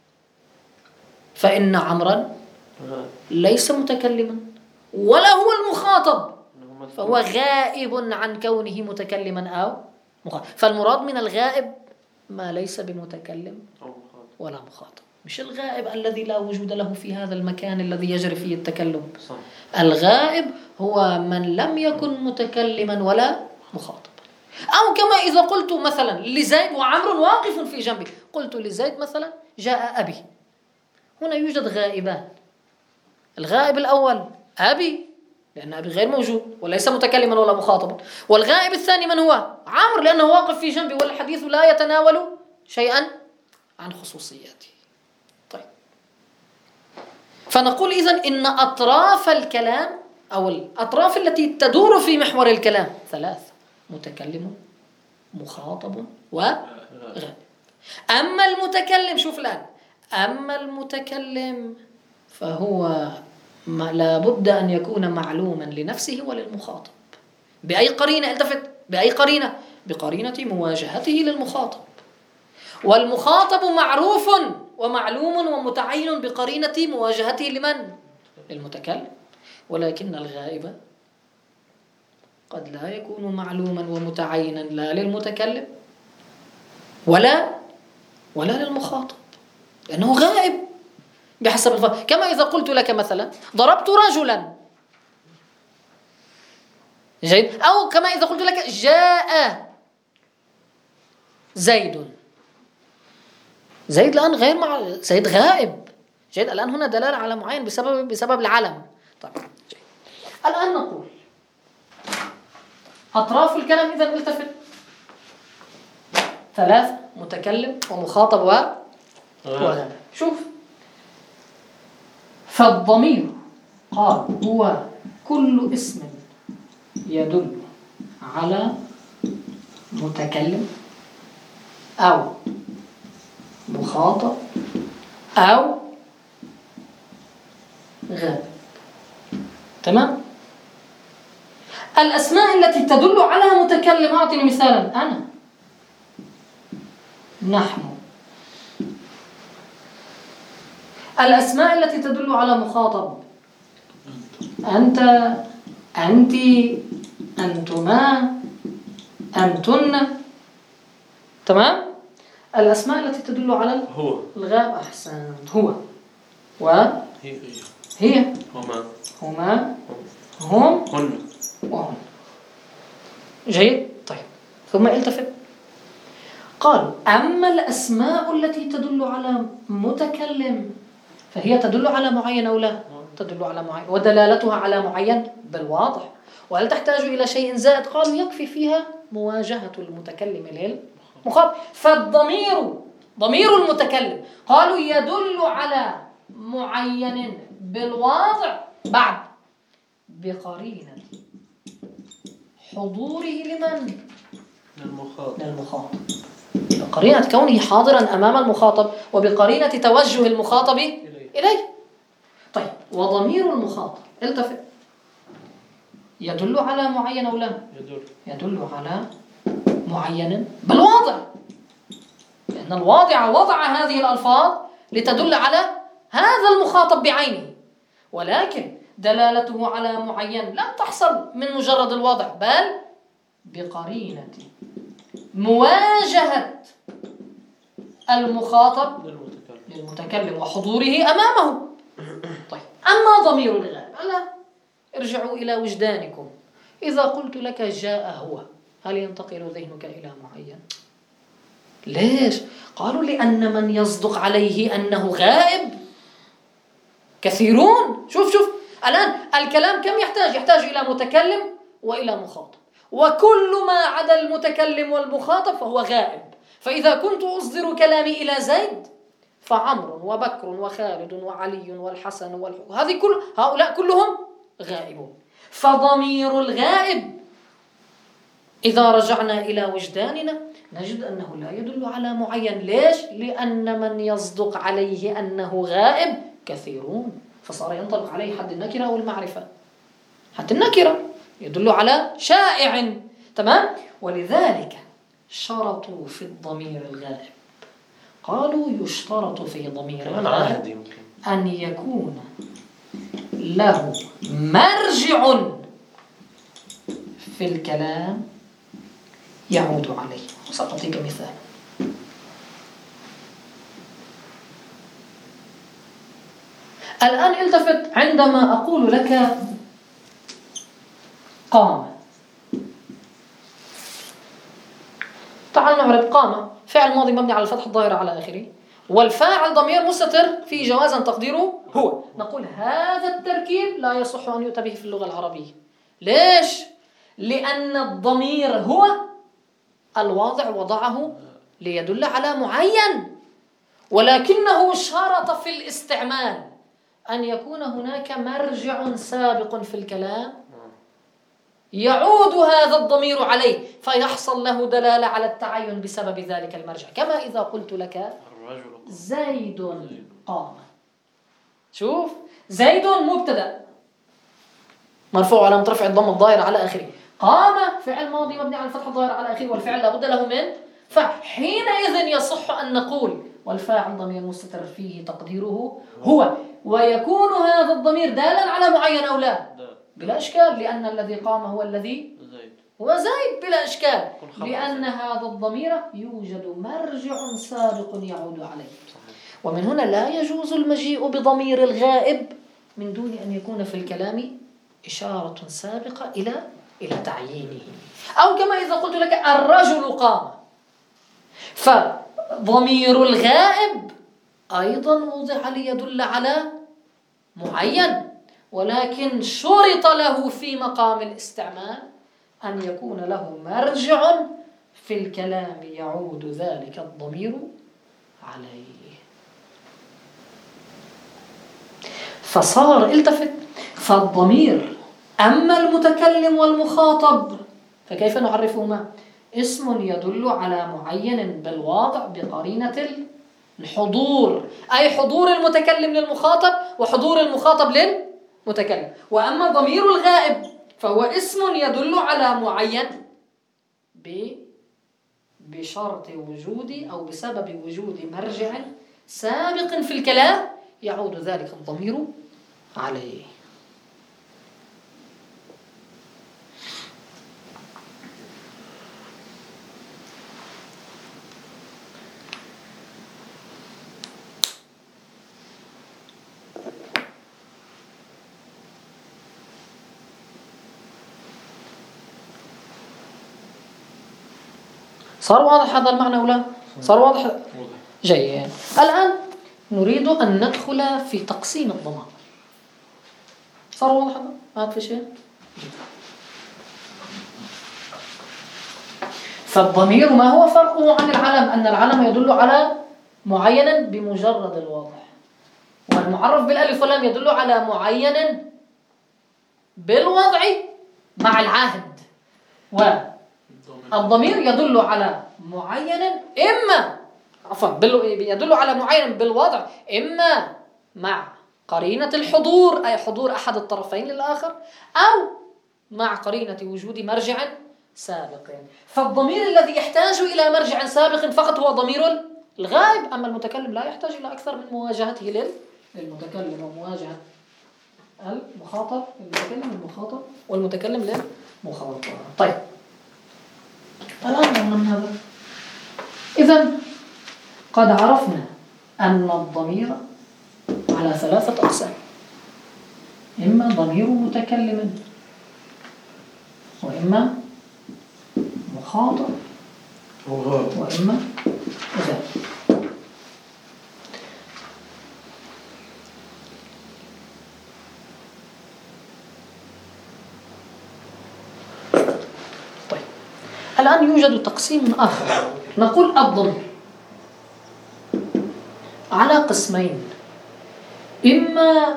فإن عمرا ليس متكلما ولا هو المخاطب، فهو غائب عن كونه متكلما أو مخاطب. فالمراد من الغائب ما ليس بمتكلم ولا مخاطب. مش الغائب الذي لا وجود له في هذا المكان الذي يجري فيه التكلم. صح. الغائب هو من لم يكن متكلما ولا مخاطبا. أو كما إذا قلت مثلا لزيد وعمر واقف في جنبي، قلت لزيد مثلا جاء أبي، هنا يوجد غائبان. الغائب الأول أبي، لأن أبي غير موجود وليس متكلما ولا مخاطبا. والغائب الثاني من هو؟ عمرو، لأنه واقف في جنبي والحديث لا يتناول شيئا عن خصوصياته. طيب، فنقول إذن إن أطراف الكلام أو الأطراف التي تدور في محور الكلام ثلاث: متكلم، مخاطب، وغائب. أما المتكلم، شوف الآن، أما المتكلم فهو ما لا بد أن يكون معلوما لنفسه وللمخاطب. بأي قرينة؟ التفت، بأي قرينة؟ بقرينة مواجهته للمخاطب. والمخاطب معروف ومعلوم ومتعين بقرينة مواجهته لمن؟ للمتكلم. ولكن الغائب قد لا يكون معلوما ومتعينا لا للمتكلم ولا ولا للمخاطب، لأنه غائب بحسب الفرق. كما إذا قلت لك مثلا ضربت رجلا، جيد، أو كما إذا قلت لك جاء زيد. زيد الآن غير مع زيد غائب. جيد، الآن هنا دلالة على معين بسبب بسبب العلم. طيب، جيد. الآن نقول أطراف الكلام إذا التفت ثلاث: متكلم ومخاطب وغائب. شوف، فالضمير قال هو كل اسم يدل على متكلم أو مخاطب أو غائب. تمام؟ الأسماء التي تدل على متكلم، أعطني مثالا: أنا، نحن. الأسماء التي تدل على مخاطب: أنت، أنت، أنتما، أنتن. تمام؟ الأسماء التي تدل على هو الغائب، أحسنت، هو وهي، هي، هما، هما، هم، هن، وهم. جيد. طيب، ثم التفت، قال: أما الأسماء التي تدل على متكلم فهي تدل على معين أو لا؟ تدل على معين، ودلالتها على معين بالواضح، وهل تحتاج إلى شيء زائد؟ قالوا يكفي فيها مواجهة المتكلم للمخاطب. فالضمير ضمير المتكلم قالوا يدل على معين بالواضع بعد بقرينة حضوره لمن؟ للمخاطب. للمخاطب، بقرينة كونه حاضرا أمام المخاطب وبقرينة توجه المخاطب إليه. طيب، وضمير المخاطب التفت يدل على معين أو لا؟ يدل يدل على معين بالواضع، لأن الواضع وضع هذه الألفاظ لتدل على هذا المخاطب بعينه، ولكن دلالته على معين لم تحصل من مجرد الوضع، بل بقرينة مواجهة المخاطب للمتكلم. للمتكلم وحضوره أمامه. طيب، أما ضمير الغائب، ألا ارجعوا إلى وجدانكم. إذا قلت لك جاء هو، هل ينتقل ذهنك إلى معين؟ ليش؟ قالوا لأن من يصدق عليه أنه غائب كثيرون. شوف شوف الآن الكلام كم يحتاج؟ يحتاج إلى متكلم وإلى مخاطب، وكل ما عدا المتكلم والمخاطب فهو غائب. فإذا كنت أصدر كلامي إلى زيد فعمر وبكر وخالد وعلي والحسن والحسن، هذه كل هؤلاء كلهم غائبون. فضمير الغائب إذا رجعنا إلى وجداننا نجد أنه لا يدل على معين. ليش؟ لأن من يصدق عليه أنه غائب كثيرون، فصار ينطبق عليه حد النكرة والمعرفة. حد النكرة يدل على شائع، تمام؟ ولذلك شرطوا في الضمير الغائب، قالوا يشترط في ضمير الغائب أن يكون له مرجع في الكلام يعود عليه. سأعطيك مثال. الآن التفت عندما أقول لك قام، تعال نعرف قام فعل ماضي مبني على الفتح الظاهر على آخره، والفاعل ضمير مستتر فيه جوازا تقديره هو. نقول هذا التركيب لا يصح أن يؤتى به في اللغة العربية. ليش؟ لأن الضمير هو الواضع وضعه ليدل على معين، ولكنه شرط في الاستعمال أن يكون هناك مرجع سابق في الكلام يعود هذا الضمير عليه فيحصل له دلالة على التعين بسبب ذلك المرجع. كما إذا قلت لك زيد قام، شوف زيد مبتدأ مرفوع علامة رفع الضم الظاهر على آخره، قام فعل ماضي مبني على الفتح الظاهر على آخره، والفعل لابد له من فحينئذ يصح أن نقول والفاعل ضمير مستتر فيه تقديره هو، ويكون هذا الضمير دالا على معين أو لا بلا إشكال، لأن الذي قام هو الذي هو زيد بلا إشكال، لأن هذا الضمير يوجد مرجع سابق يعود عليه. ومن هنا لا يجوز المجيء بضمير الغائب من دون أن يكون في الكلام إشارة سابقة إلى إلى تعيينه. أو كما إذا قلت لك الرجل قام، فضمير الغائب أيضا وضع ليدل على معين، ولكن شرط له في مقام الاستعمال أن يكون له مرجع في الكلام يعود ذلك الضمير عليه. فصار التفت، فالضمير أما المتكلم والمخاطب فكيف نعرفهما؟ اسم يدل على معين بالواضع بقرينة الحضور، أي حضور المتكلم للمخاطب وحضور المخاطب للمتكلم. وأما ضمير الغائب فهو اسم يدل على معين بشرط وجود أو بسبب وجود مرجع سابق في الكلام يعود ذلك الضمير عليه. صار واضح هذا المعنى ولا؟ صار واضح؟ جيد. الآن نريد أن ندخل في تقسيم الضمائر. صار واضح هذا؟ ما في شيء؟ فالضمير ما هو فرقه عن العلم؟ أن العلم يدل على معين بمجرد الوضع، والمعرف بالألف واللام يدل على معين بالوضع مع العهد، والضمير يدل على معين إما عفوا يدل على معين بالوضع إما مع قرينة الحضور أي حضور أحد الطرفين للآخر، أو مع قرينة وجود مرجع سابق. فالضمير الذي يحتاج إلى مرجع سابق فقط هو ضمير الغائب، أما المتكلم لا يحتاج إلى أكثر من مواجهته للمتكلم ومواجهة المخاطب المتكلم المخاطب والمتكلم للمخاطب. طيب الآن من هذا إذن قد عرفنا أن الضمير على ثلاثة أقسام: إما ضمير متكلم، وإما مخاطب، وإما غائب. طيب الآن يوجد تقسيم آخر، نقول الضمير على قسمين: إما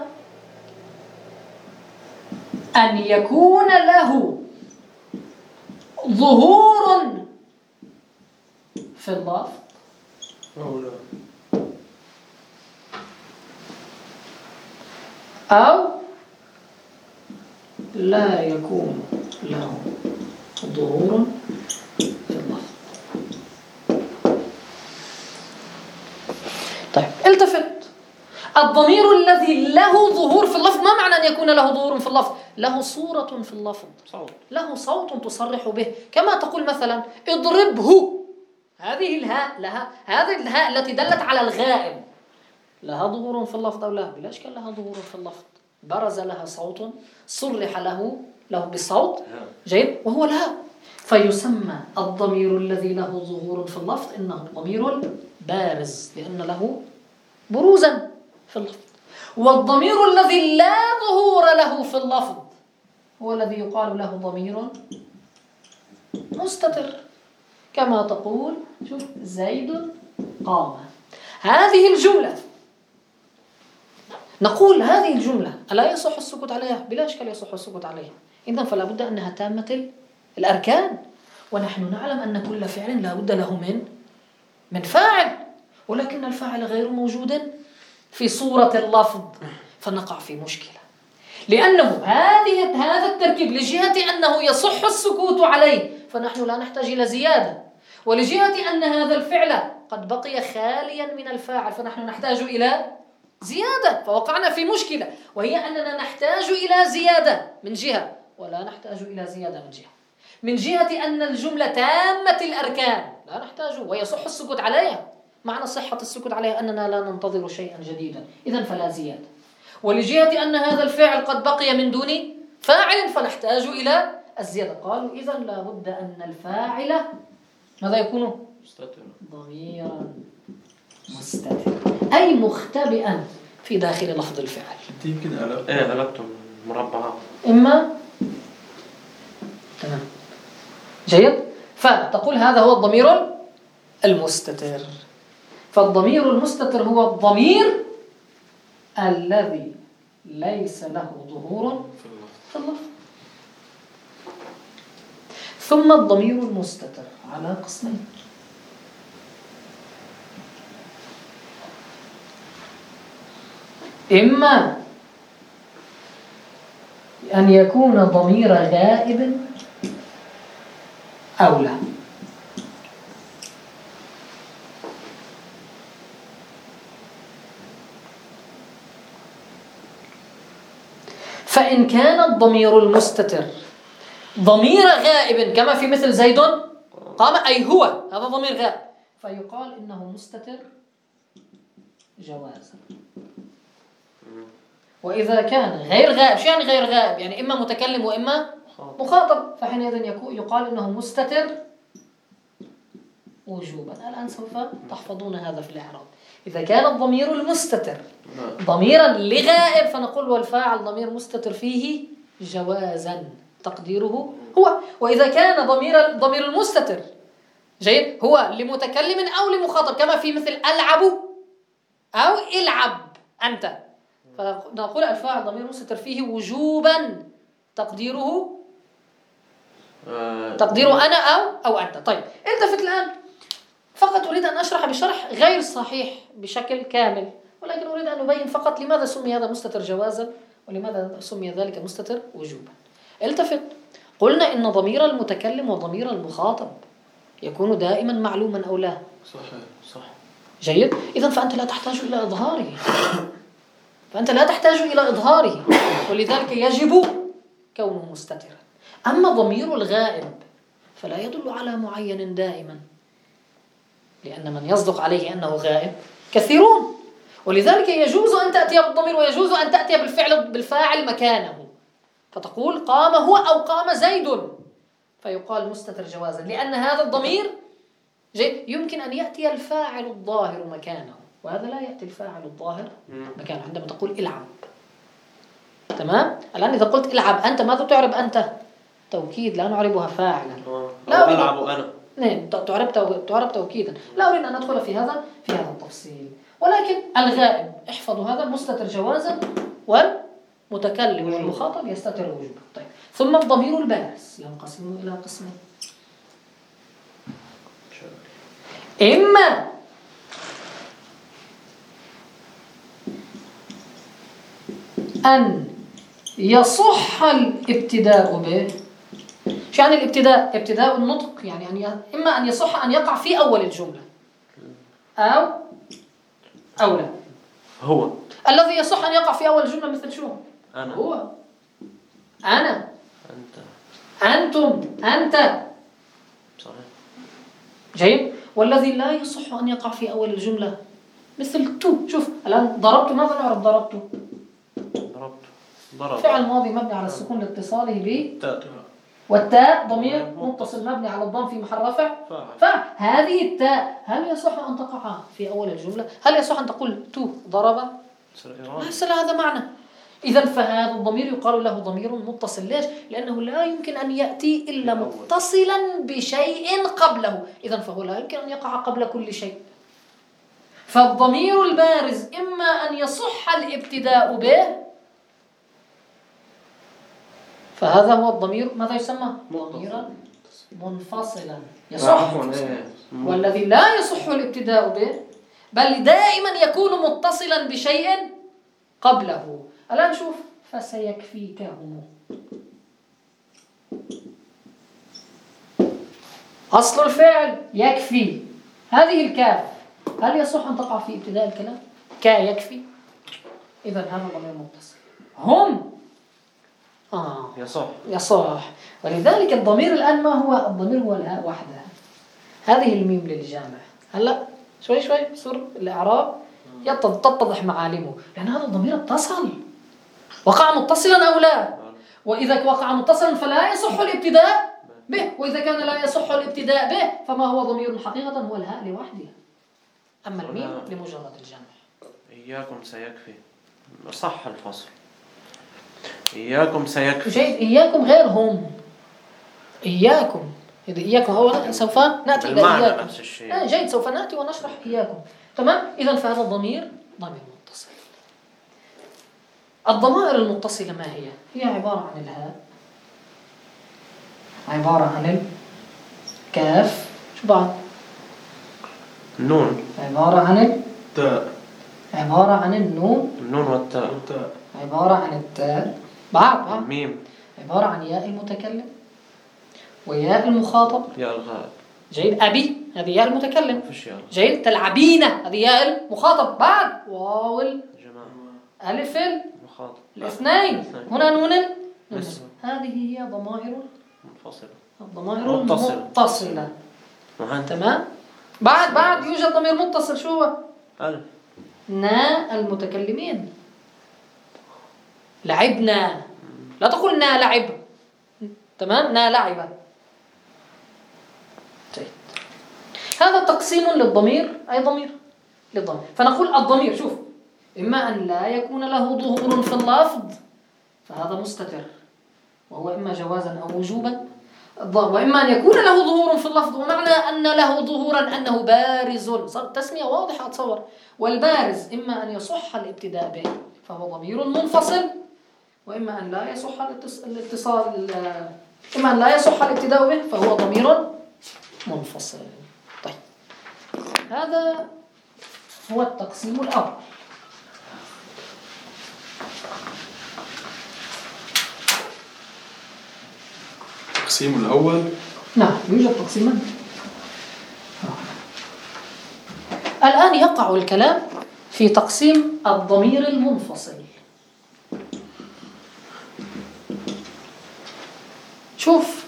أن يكون له ظهور في اللفظ، أو لا يكون له ظهور في اللفظ. طيب التفت، الضمير الذي له ظهور في اللفظ، ما معنى أن يكون له ظهور في اللفظ؟ له صورة في اللفظ، صوت. له صوت تصرح به، كما تقول مثلا اضربه، هذه الهاء لها هذه الهاء التي دلت على الغائب لها ظهور في اللفظ أو لا؟ بلا إشكال لها ظهور في اللفظ، برز لها صوت صرح له له بالصوت، جيد، وهو لها، فيسمى الضمير الذي له ظهور في اللفظ إنه الضمير البارز لأن له بروزا في اللفظ. والضمير الذي لا ظهور له في اللفظ هو الذي يقال له ضمير مستتر، كما تقول شوف زيد قام. هذه الجملة نقول هذه الجملة ألا يصح السكوت عليها؟ بلا إشكال يصح السكوت عليها. إذن فلا بد أنها تامة الأركان، ونحن نعلم أن كل فعل لا بد له من من فاعل، ولكن الفاعل غير موجود في صورة اللفظ، فنقع في مشكلة، لأنه هذه هذا التركيب لجهة أنه يصح السكوت عليه فنحن لا نحتاج إلى زيادة، ولجهة أن هذا الفعل قد بقي خاليا من الفاعل فنحن نحتاج إلى زيادة، فوقعنا في مشكلة، وهي أننا نحتاج إلى زيادة من جهة ولا نحتاج إلى زيادة من جهة. من جهة أن الجملة تامة الأركان لا نحتاج ويصح السكوت عليها، معنى صحة السكوت عليها أننا لا ننتظر شيئا جديدا، إذن فلا زيادة. ولجهة أن هذا الفعل قد بقي من دون فاعل فنحتاج إلى الزيادة. قالوا إذن لا بد أن الفاعل ماذا يكون؟ ضميرا مستتر، أي مختبئا في داخل لفظ الفعل. يمكن قلب ايه قلبتم مربعات إما تمام جيد. فتقول هذا هو الضمير المستتر. فالضمير المستتر هو الضمير الذي ليس له ظهور في اللفظ. ثم الضمير المستتر على قسمين: إما أن يكون ضمير غائب أو لا. فإن كان الضمير المستتر ضمير غائب كما في مثل زيد قام أي هو، هذا ضمير غائب، فيقال إنه مستتر جوازا. وإذا كان غير غائب، شو يعني غير غائب؟ يعني إما متكلم وإما مخاطب، فحينئذ يقال إنه مستتر وجوبا. الآن سوف تحفظون هذا في الإعراب. إذا كان الضمير المستتر ضميرا لغائب فنقول والفاعل ضمير مستتر فيه جوازا تقديره هو. وإذا كان ضمير ضمير المستتر جيد هو لمتكلم أو لمخاطب كما في مثل ألعب أو العب أنت، فنقول الفاعل ضمير مستتر فيه وجوبا تقديره تقديره أنا أو أو أنت. طيب التفت الآن، فقط أريد أن أشرح بشرح غير صحيح بشكل كامل، ولكن أريد أن أبين فقط لماذا سمي هذا مستتر جوازا ولماذا سمي ذلك مستتر وجوبا. التفت، قلنا إن ضمير المتكلم وضمير المخاطب يكون دائما معلوما أو لا؟ صحيح صح جيد. إذن فأنت لا تحتاج إلى إظهاره، فأنت لا تحتاج إلى إظهاره، ولذلك يجب كونه مستترا. أما ضمير الغائب فلا يدل على معين دائما، لأن من يصدق عليه أنه غائب كثيرون، ولذلك يجوز أن تأتي بالضمير ويجوز أن تأتي بالفعل بالفاعل مكانه، فتقول قام هو أو قام زيد فيقال مستتر جوازا، لأن هذا الضمير جيد يمكن أن يأتي الفاعل الظاهر مكانه، وهذا لا يأتي الفاعل الظاهر مكانه عندما تقول العب. تمام؟ الآن إذا قلت العب أنت، ماذا تعرب أنت؟ توكيد، لا نعربها فاعلا. لا ألعب أنا، نعم تعرب تعرب توكيدا. لا أريد أن أدخل في هذا في هذا التفصيل، ولكن الغائب احفظوا هذا مستتر جوازا، والمتكلم والمخاطب يستتر وجوبا. طيب ثم الضمير البارز ينقسم إلى قسمين: إما أن يصح الابتداء به. شو يعني الابتداء؟ ابتداء النطق، يعني أن ي... إما أن يصح أن يقع في أول الجملة أو أو لا. هو الذي يصح أن يقع في أول الجملة مثل شو؟ أنا، هو، أنا، أنت، أنتم، أنت. صحيح جيد. والذي لا يصح أن يقع في أول الجملة مثل تو. شوف الآن ضربت، ماذا نعرف ضربت؟ ضربت ضرب فعل ماضي مبني على السكون لاتصاله ب تاء، والتاء ضمير متصل مبني على الضم في محل رفع فاعل. هذه التاء هل يصح أن تقع في أول الجملة؟ هل يصح أن تقول تو ضرب؟ ليس هذا معنى. إذا فهذا الضمير يقال له ضمير متصل. ليش؟ لأنه لا يمكن أن يأتي إلا متصلا بشيء قبله، إذا فهو لا يمكن أن يقع قبل كل شيء. فالضمير البارز إما أن يصح الابتداء به، فهذا هو الضمير ماذا يسمى؟ ضميرا منفصلا يصح، والذي لا يصح الابتداء به بل دائما يكون متصلا بشيء قبله. الآن شوف فسيكفيكهم، أصل الفعل يكفي، هذه الكاف هل يصح أن تقع في ابتداء الكلام؟ كا يكفي، إذا هذا ضمير متصل. هم آه يصح يصح. ولذلك الضمير الآن ما هو؟ الضمير هو الهاء وحدها، هذه الميم للجامع. هلا شوي شوي يصير الإعراب تتضح معالمه، لأن هذا الضمير اتصل، وقع متصلا أو لا. وإذا وقع متصلا فلا يصح الابتداء به، وإذا كان لا يصح الابتداء به فما هو ضمير حقيقة؟ هو الهاء لوحدها، أما الميم لمجرد الجمع. إياكم سيكفي صح الفصل. إياكم سيكفي جيد. إياكم غير هم، إياكم إذا إياكم هو سوف نأتي إلى إياكم نفس الشيء. جيد، سوف نأتي ونشرح إياكم. تمام. إذا فهذا الضمير ضمير متصل. الضمائر المتصلة ما هي؟ هي عبارة عن الهاء، عبارة عن الكاف، شو بعد؟ النون، عبارة عن التاء، عبارة عن النون، النون والتاء، عبارة عن التاء، بعد بعد الميم، عبارة عن ياء المتكلم وياء المخاطب، ياء الغائب. جيد. أبي هذه ياء المتكلم، فيش ياء. جيد. تلعبين هذه ياء المخاطب، بعد واو جماعة، ألف المخاطب، الاثنين، هنا نون النسوة. هذه هي ضمائر منفصلة، الضمائر متصلة. المتصلة. وهن- تمام. بعد بعد يوجد ضمير متصل، شو هو؟ ألف. نا المتكلمين، لعبنا، لا تقول نا لعب، تمام، نا لعب. طيب. هذا تقسيم للضمير، أي ضمير للضمير. فنقول الضمير شوف إما أن لا يكون له ظهور في اللفظ فهذا مستتر، وهو إما جوازا أو وجوبا، وإما أن يكون له ظهور في اللفظ، ومعنى أن له ظهورا أنه بارز، صارت تسمية واضحة أتصور. والبارز إما أن يصح الابتداء به فهو ضمير منفصل، وإما أن لا يصح الاتصال، إما أن لا يصح الابتداء به فهو ضمير منفصل. طيب، هذا هو التقسيم الأول. التقسيم الأول، نعم يوجد تقسيمان. الآن يقع الكلام في تقسيم الضمير المنفصل. شوف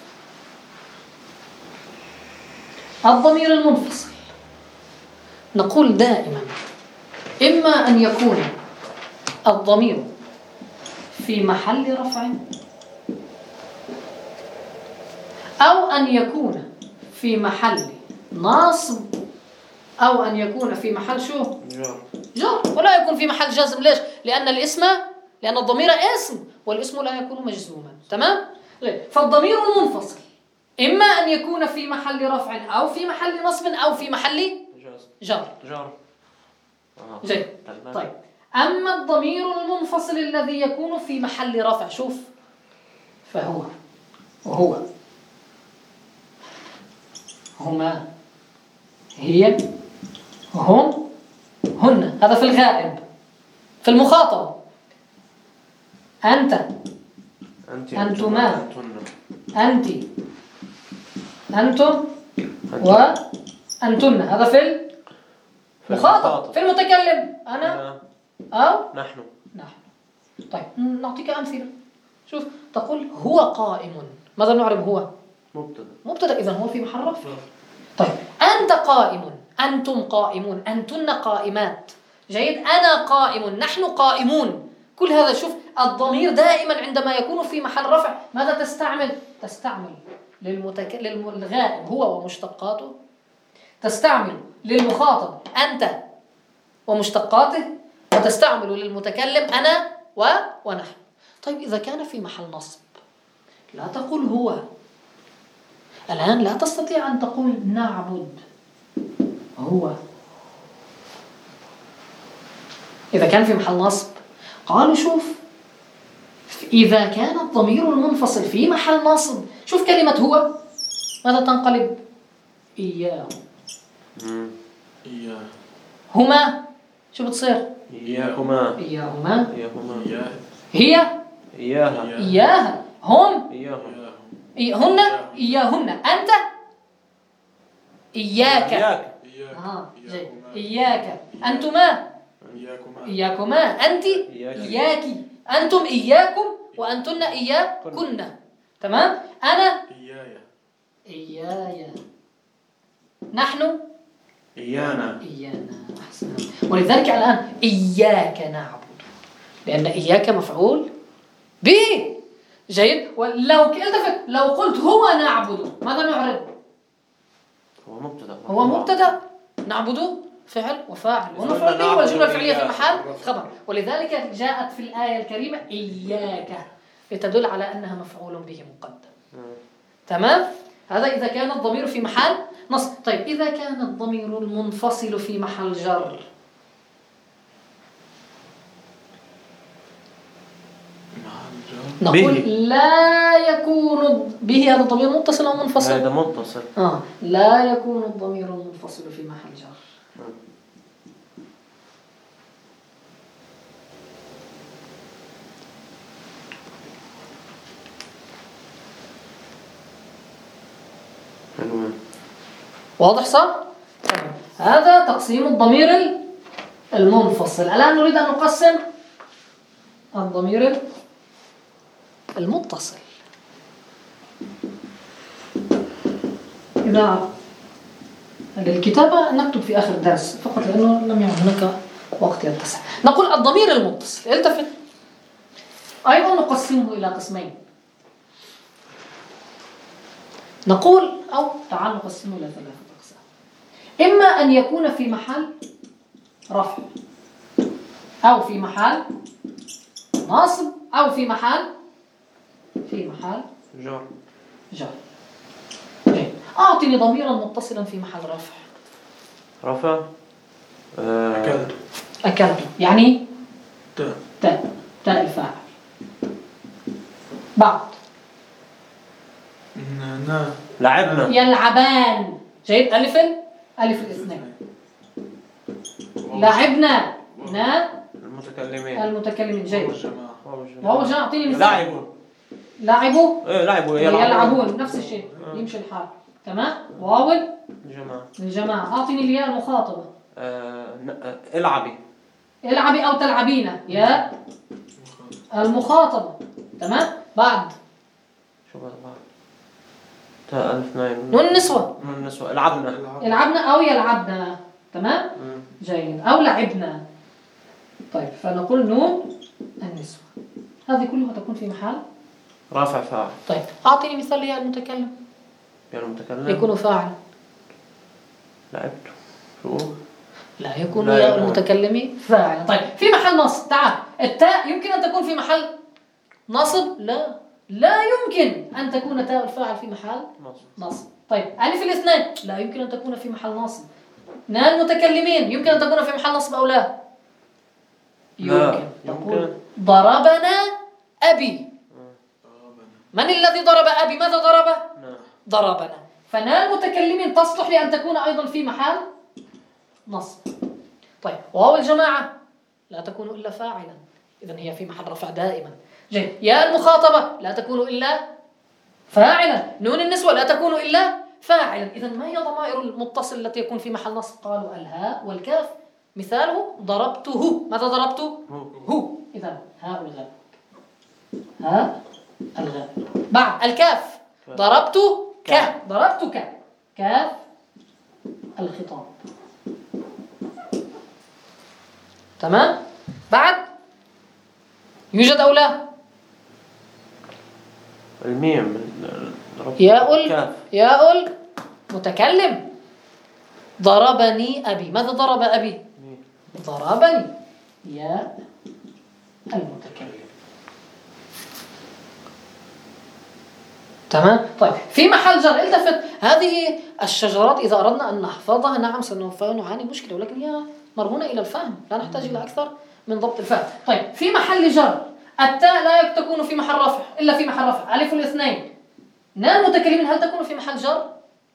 الضمير المنفصل نقول دائما إما أن يكون الضمير في محل رفع، أو أن يكون في محل ناصب، أو أن يكون في محل شو؟ جر. ولا يكون في محل جزم. ليش؟ لأن الاسم، لأن الضمير اسم، والاسم لا يكون مجزوما. تمام؟ فالضمير المنفصل إما أن يكون في محل رفع أو في محل نصب أو في محل جر. جر. جيد. طيب، أما الضمير المنفصل الذي يكون في محل رفع، شوف، فهو وهو، هما، هي، هم، هن، هذا في الغائب. في المخاطب أنت، أنت، أنتما، أنت، أنتم، وأنتن، هذا في المخاطب. في المتكلم أنا أو نحن. نحن. طيب، نعطيك أمثلة. شوف، تقول هو قائم، ماذا نعرب هو؟ مبتدأ. مبتدأ، إذن هو في محل رفع. طيب، أنت قائم، أنتم قائمون، أنتن قائمات. جيد، أنا قائم، نحن قائمون. كل هذا شوف الضمير دائما عندما يكون في محل رفع ماذا تستعمل؟ تستعمل للمتك... للغائب هو ومشتقاته، تستعمل للمخاطب أنت ومشتقاته، وتستعمل للمتكلم أنا و... ونحن. طيب إذا كان في محل نصب لا تقول هو. الآن لا تستطيع أن تقول نعبد هو. إذا كان في محل نصب قالوا شوف إذا كان الضمير المنفصل في محل نصب، شوف كلمة هو ماذا تنقلب؟ إياه. إياه. هما شو بتصير؟ إياهما. إياهما. إياهما. إياه. هي. إياها. إياها. هم. إياهم. هن. إياهن. أنت. إياك. إياك. آه. جيد. إياك. أنتما. إياكما. إياكما. أنت. إياكي. أنتم إياكم وأنتن إياكن. تمام؟ أنا. إيايا. إيايا. نحن. إيانا. إيانا. أحسن. ولذلك الآن إياك نعبد، لأن إياك مفعول به. جيد. ولو التفت لو قلت هو نعبد ماذا نعرب؟ هو مبتدأ. هو مبتدأ. نعبد فعل وفاعل ومفعول به والجملة الفعلية في محل خبر. ولذلك جاءت في الآية الكريمة إياك لتدل على أنها مفعول به مقدم. تمام؟ هذا إذا كان الضمير في محل نصب. طيب إذا كان الضمير المنفصل في محل جر نقول به. لا يكون به. هذا الضمير متصل أو منفصل؟ هذا متصل. آه. لا يكون الضمير المنفصل في محل جر. واضح صار؟ هذا تقسيم الضمير المنفصل. الآن نريد أن نقسم الضمير المتصل. إذا للكتابة نكتب في آخر الدرس فقط لأنه لم يعد هناك وقت يتسع. نقول الضمير المتصل. التفت أيضا نقسمه إلى قسمين. نقول أو تعال نقسمه إلى ثلاثة أقسام. إما أن يكون في محل رفع أو في محل نصب أو في محل في محل جر. جر. أعطني ضميرا متصلا في محل رفع. رفع. آه. أكلت. أكلت يعني تاء. تاء تاء الفاعل. بعد نا. لعبنا. يلعبان. جيد. ألف ألف الاثنين. لعبنا. نا المتكلمين. المتكلمين. جيد. والجماعة. واو جماعة. أعطيني مثال. لعبوا. لعبوا. إيه لعبوا. يلعبون. يلعبون. نفس الشيء يمشي الحال. تمام. واو جماعة. الجماعة. أعطيني الياء المخاطبة. آه. ن- العبي. العبي أو تلعبين. يا المخاطبة. تمام. بعد شو بعد؟ تاء ألف ناين. نون النسوة. نون النسوة. العبنا. يلعبنا أو يلعبنا. تمام. مم. جيد. أو لعبنا. طيب فنقول نون النسوة. هذه كلها تكون في محل رافع فاعل. طيب أعطيني مثال يا المتكلم. يا المتكلم. يكون فاعل. لعبت. شو؟ لا يكون لا يا يكون. المتكلم فاعل. طيب في محل نصب. تعال التاء يمكن أن تكون في محل نصب؟ لا لا يمكن أن تكون تاء الفاعل في محل نصب. نصب. طيب ألف الاثنين لا يمكن أن تكون في محل نصب. نا المتكلمين يمكن أن تكون في محل نصب أو لا؟ لا. يمكن. يمكن. ضربنا أبي. من الذي ضرب أبي؟ ماذا ضربه؟ نعم. ضربنا. فنا المتكلمين تصلح لأن تكون أيضا في محل نصب. طيب واو الجماعة لا تكون إلا فاعلا، إذن هي في محل رفع دائما. جيد. يا المخاطبة لا تكون إلا فاعلا. نون النسوة لا تكون إلا فاعلا. إذن ما هي ضمائر المتصل التي يكون في محل نصب؟ قالوا الهاء والكاف. مثاله ضربته. ماذا ضربته؟ هو. إذن هاء الغائب. هاء الغائب. بعد الكاف ضربت ك. ضربتك. كاف الخطاب. تمام. بعد يوجد أو لا؟ الميم ياء ياء المتكلم. ضربني أبي. ماذا ضرب أبي؟ ضربني. ياء المتكلم. تمام. طيب في محل جر التفت. هذه الشجرات إذا أردنا أن نحفظها نعم سنعاني مشكلة، ولكن هي مرهونة إلى الفهم، لا نحتاج إلى أكثر من ضبط الفهم. طيب في محل جر التاء لا تكون في محل رفع إلا في محل رفع. ألف الاثنين نال المتكلمين هل تكون في محل جر؟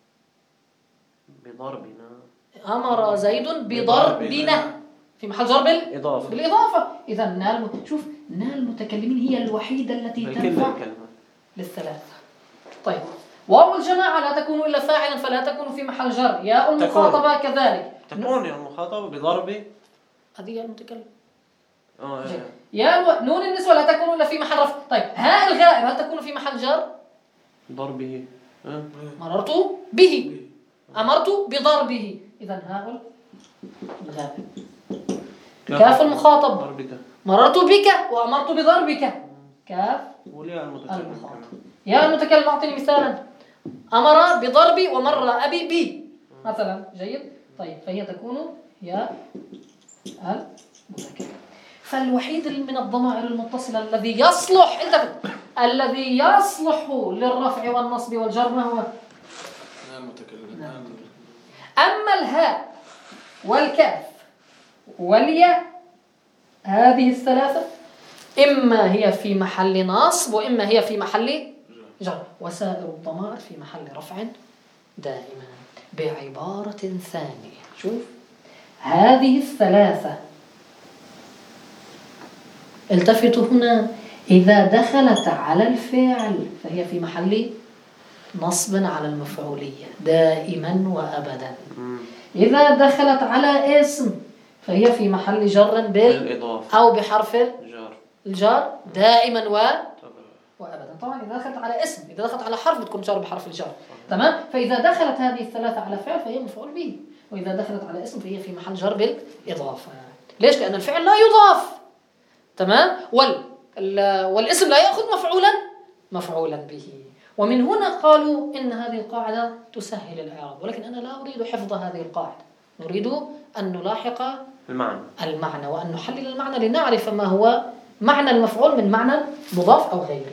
بضربنا. أمر زيد بضربنا في محل جر بالإضافة. بالإضافة. إذا نال شوف نال المتكلمين هي الوحيدة التي تنفع للثلاثة. طيب واو الجماعة لا تكون إلا فاعلا فلا تكون في محل جر. ياء المخاطبة كذلك تكون يا المخاطبة بضربي. هذه يا المتكلم. اه يا نون النسوة لا تكون إلا في محل رفع. طيب هاء الغائب هل تكون في محل جر؟ ضربه. أه. مررت به. أمرت بضربه. إذا هاء الغائب. كاف المخاطب ضربك. مررت بك وأمرت بضربك. كاف والياء المتكلم. يا المتكلم أعطني مثالا. أمر بضربي ومر أبي بي مثلا. جيد. طيب فهي تكون يا المتكلم. فالوحيد من الضمائر المتصلة الذي يصلح الذي يصلح للرفع والنصب والجر ما هو؟ المتكلم. أما الهاء والكاف والياء هذه الثلاثة إما هي في محل نصب وإما هي في محل جر، وسائر الضمائر في محل رفع دائما. بعبارة ثانية شوف هذه الثلاثة التفتوا هنا إذا دخلت على الفعل فهي في محل نصب على المفعولية دائما وأبدا. إذا دخلت على اسم فهي في محل جر بالإضافة أو بحرف الجر دائما و... وأبدا. طبعا إذا دخلت على اسم، إذا دخلت على حرف بتكون جر بحرف الجر. تمام. فإذا دخلت هذه الثلاثة على فعل فهي مفعول به، وإذا دخلت على اسم فهي في محل جر بالإضافة. ليش؟ لأن الفعل لا يضاف. تمام. وال... والاسم لا يأخذ مفعولا مفعولا به. ومن هنا قالوا إن هذه القاعدة تسهل الإعراب، ولكن أنا لا أريد حفظ هذه القاعدة، نريد أن نلاحق المعنى المعنى وأن نحلل المعنى لنعرف ما هو معنى المفعول من معنى مضاف أو غيره.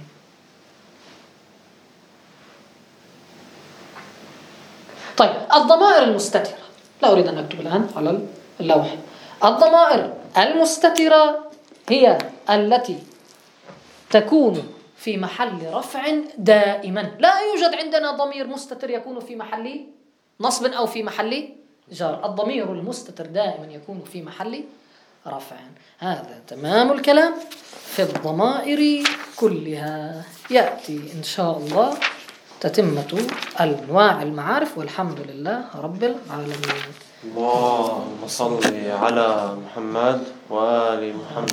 طيب الضمائر المستترة لا أريد أن أكتب الآن على اللوح. الضمائر المستترة هي التي تكون في محل رفع دائما. لا يوجد عندنا ضمير مستتر يكون في محل نصب أو في محل جار. الضمير المستتر دائما يكون في محل رفع. هذا تمام الكلام في الضمائر كلها. يأتي إن شاء الله تتمة أنواع المعارف، والحمد لله رب العالمين. اللهم صل على محمد وآل محمد.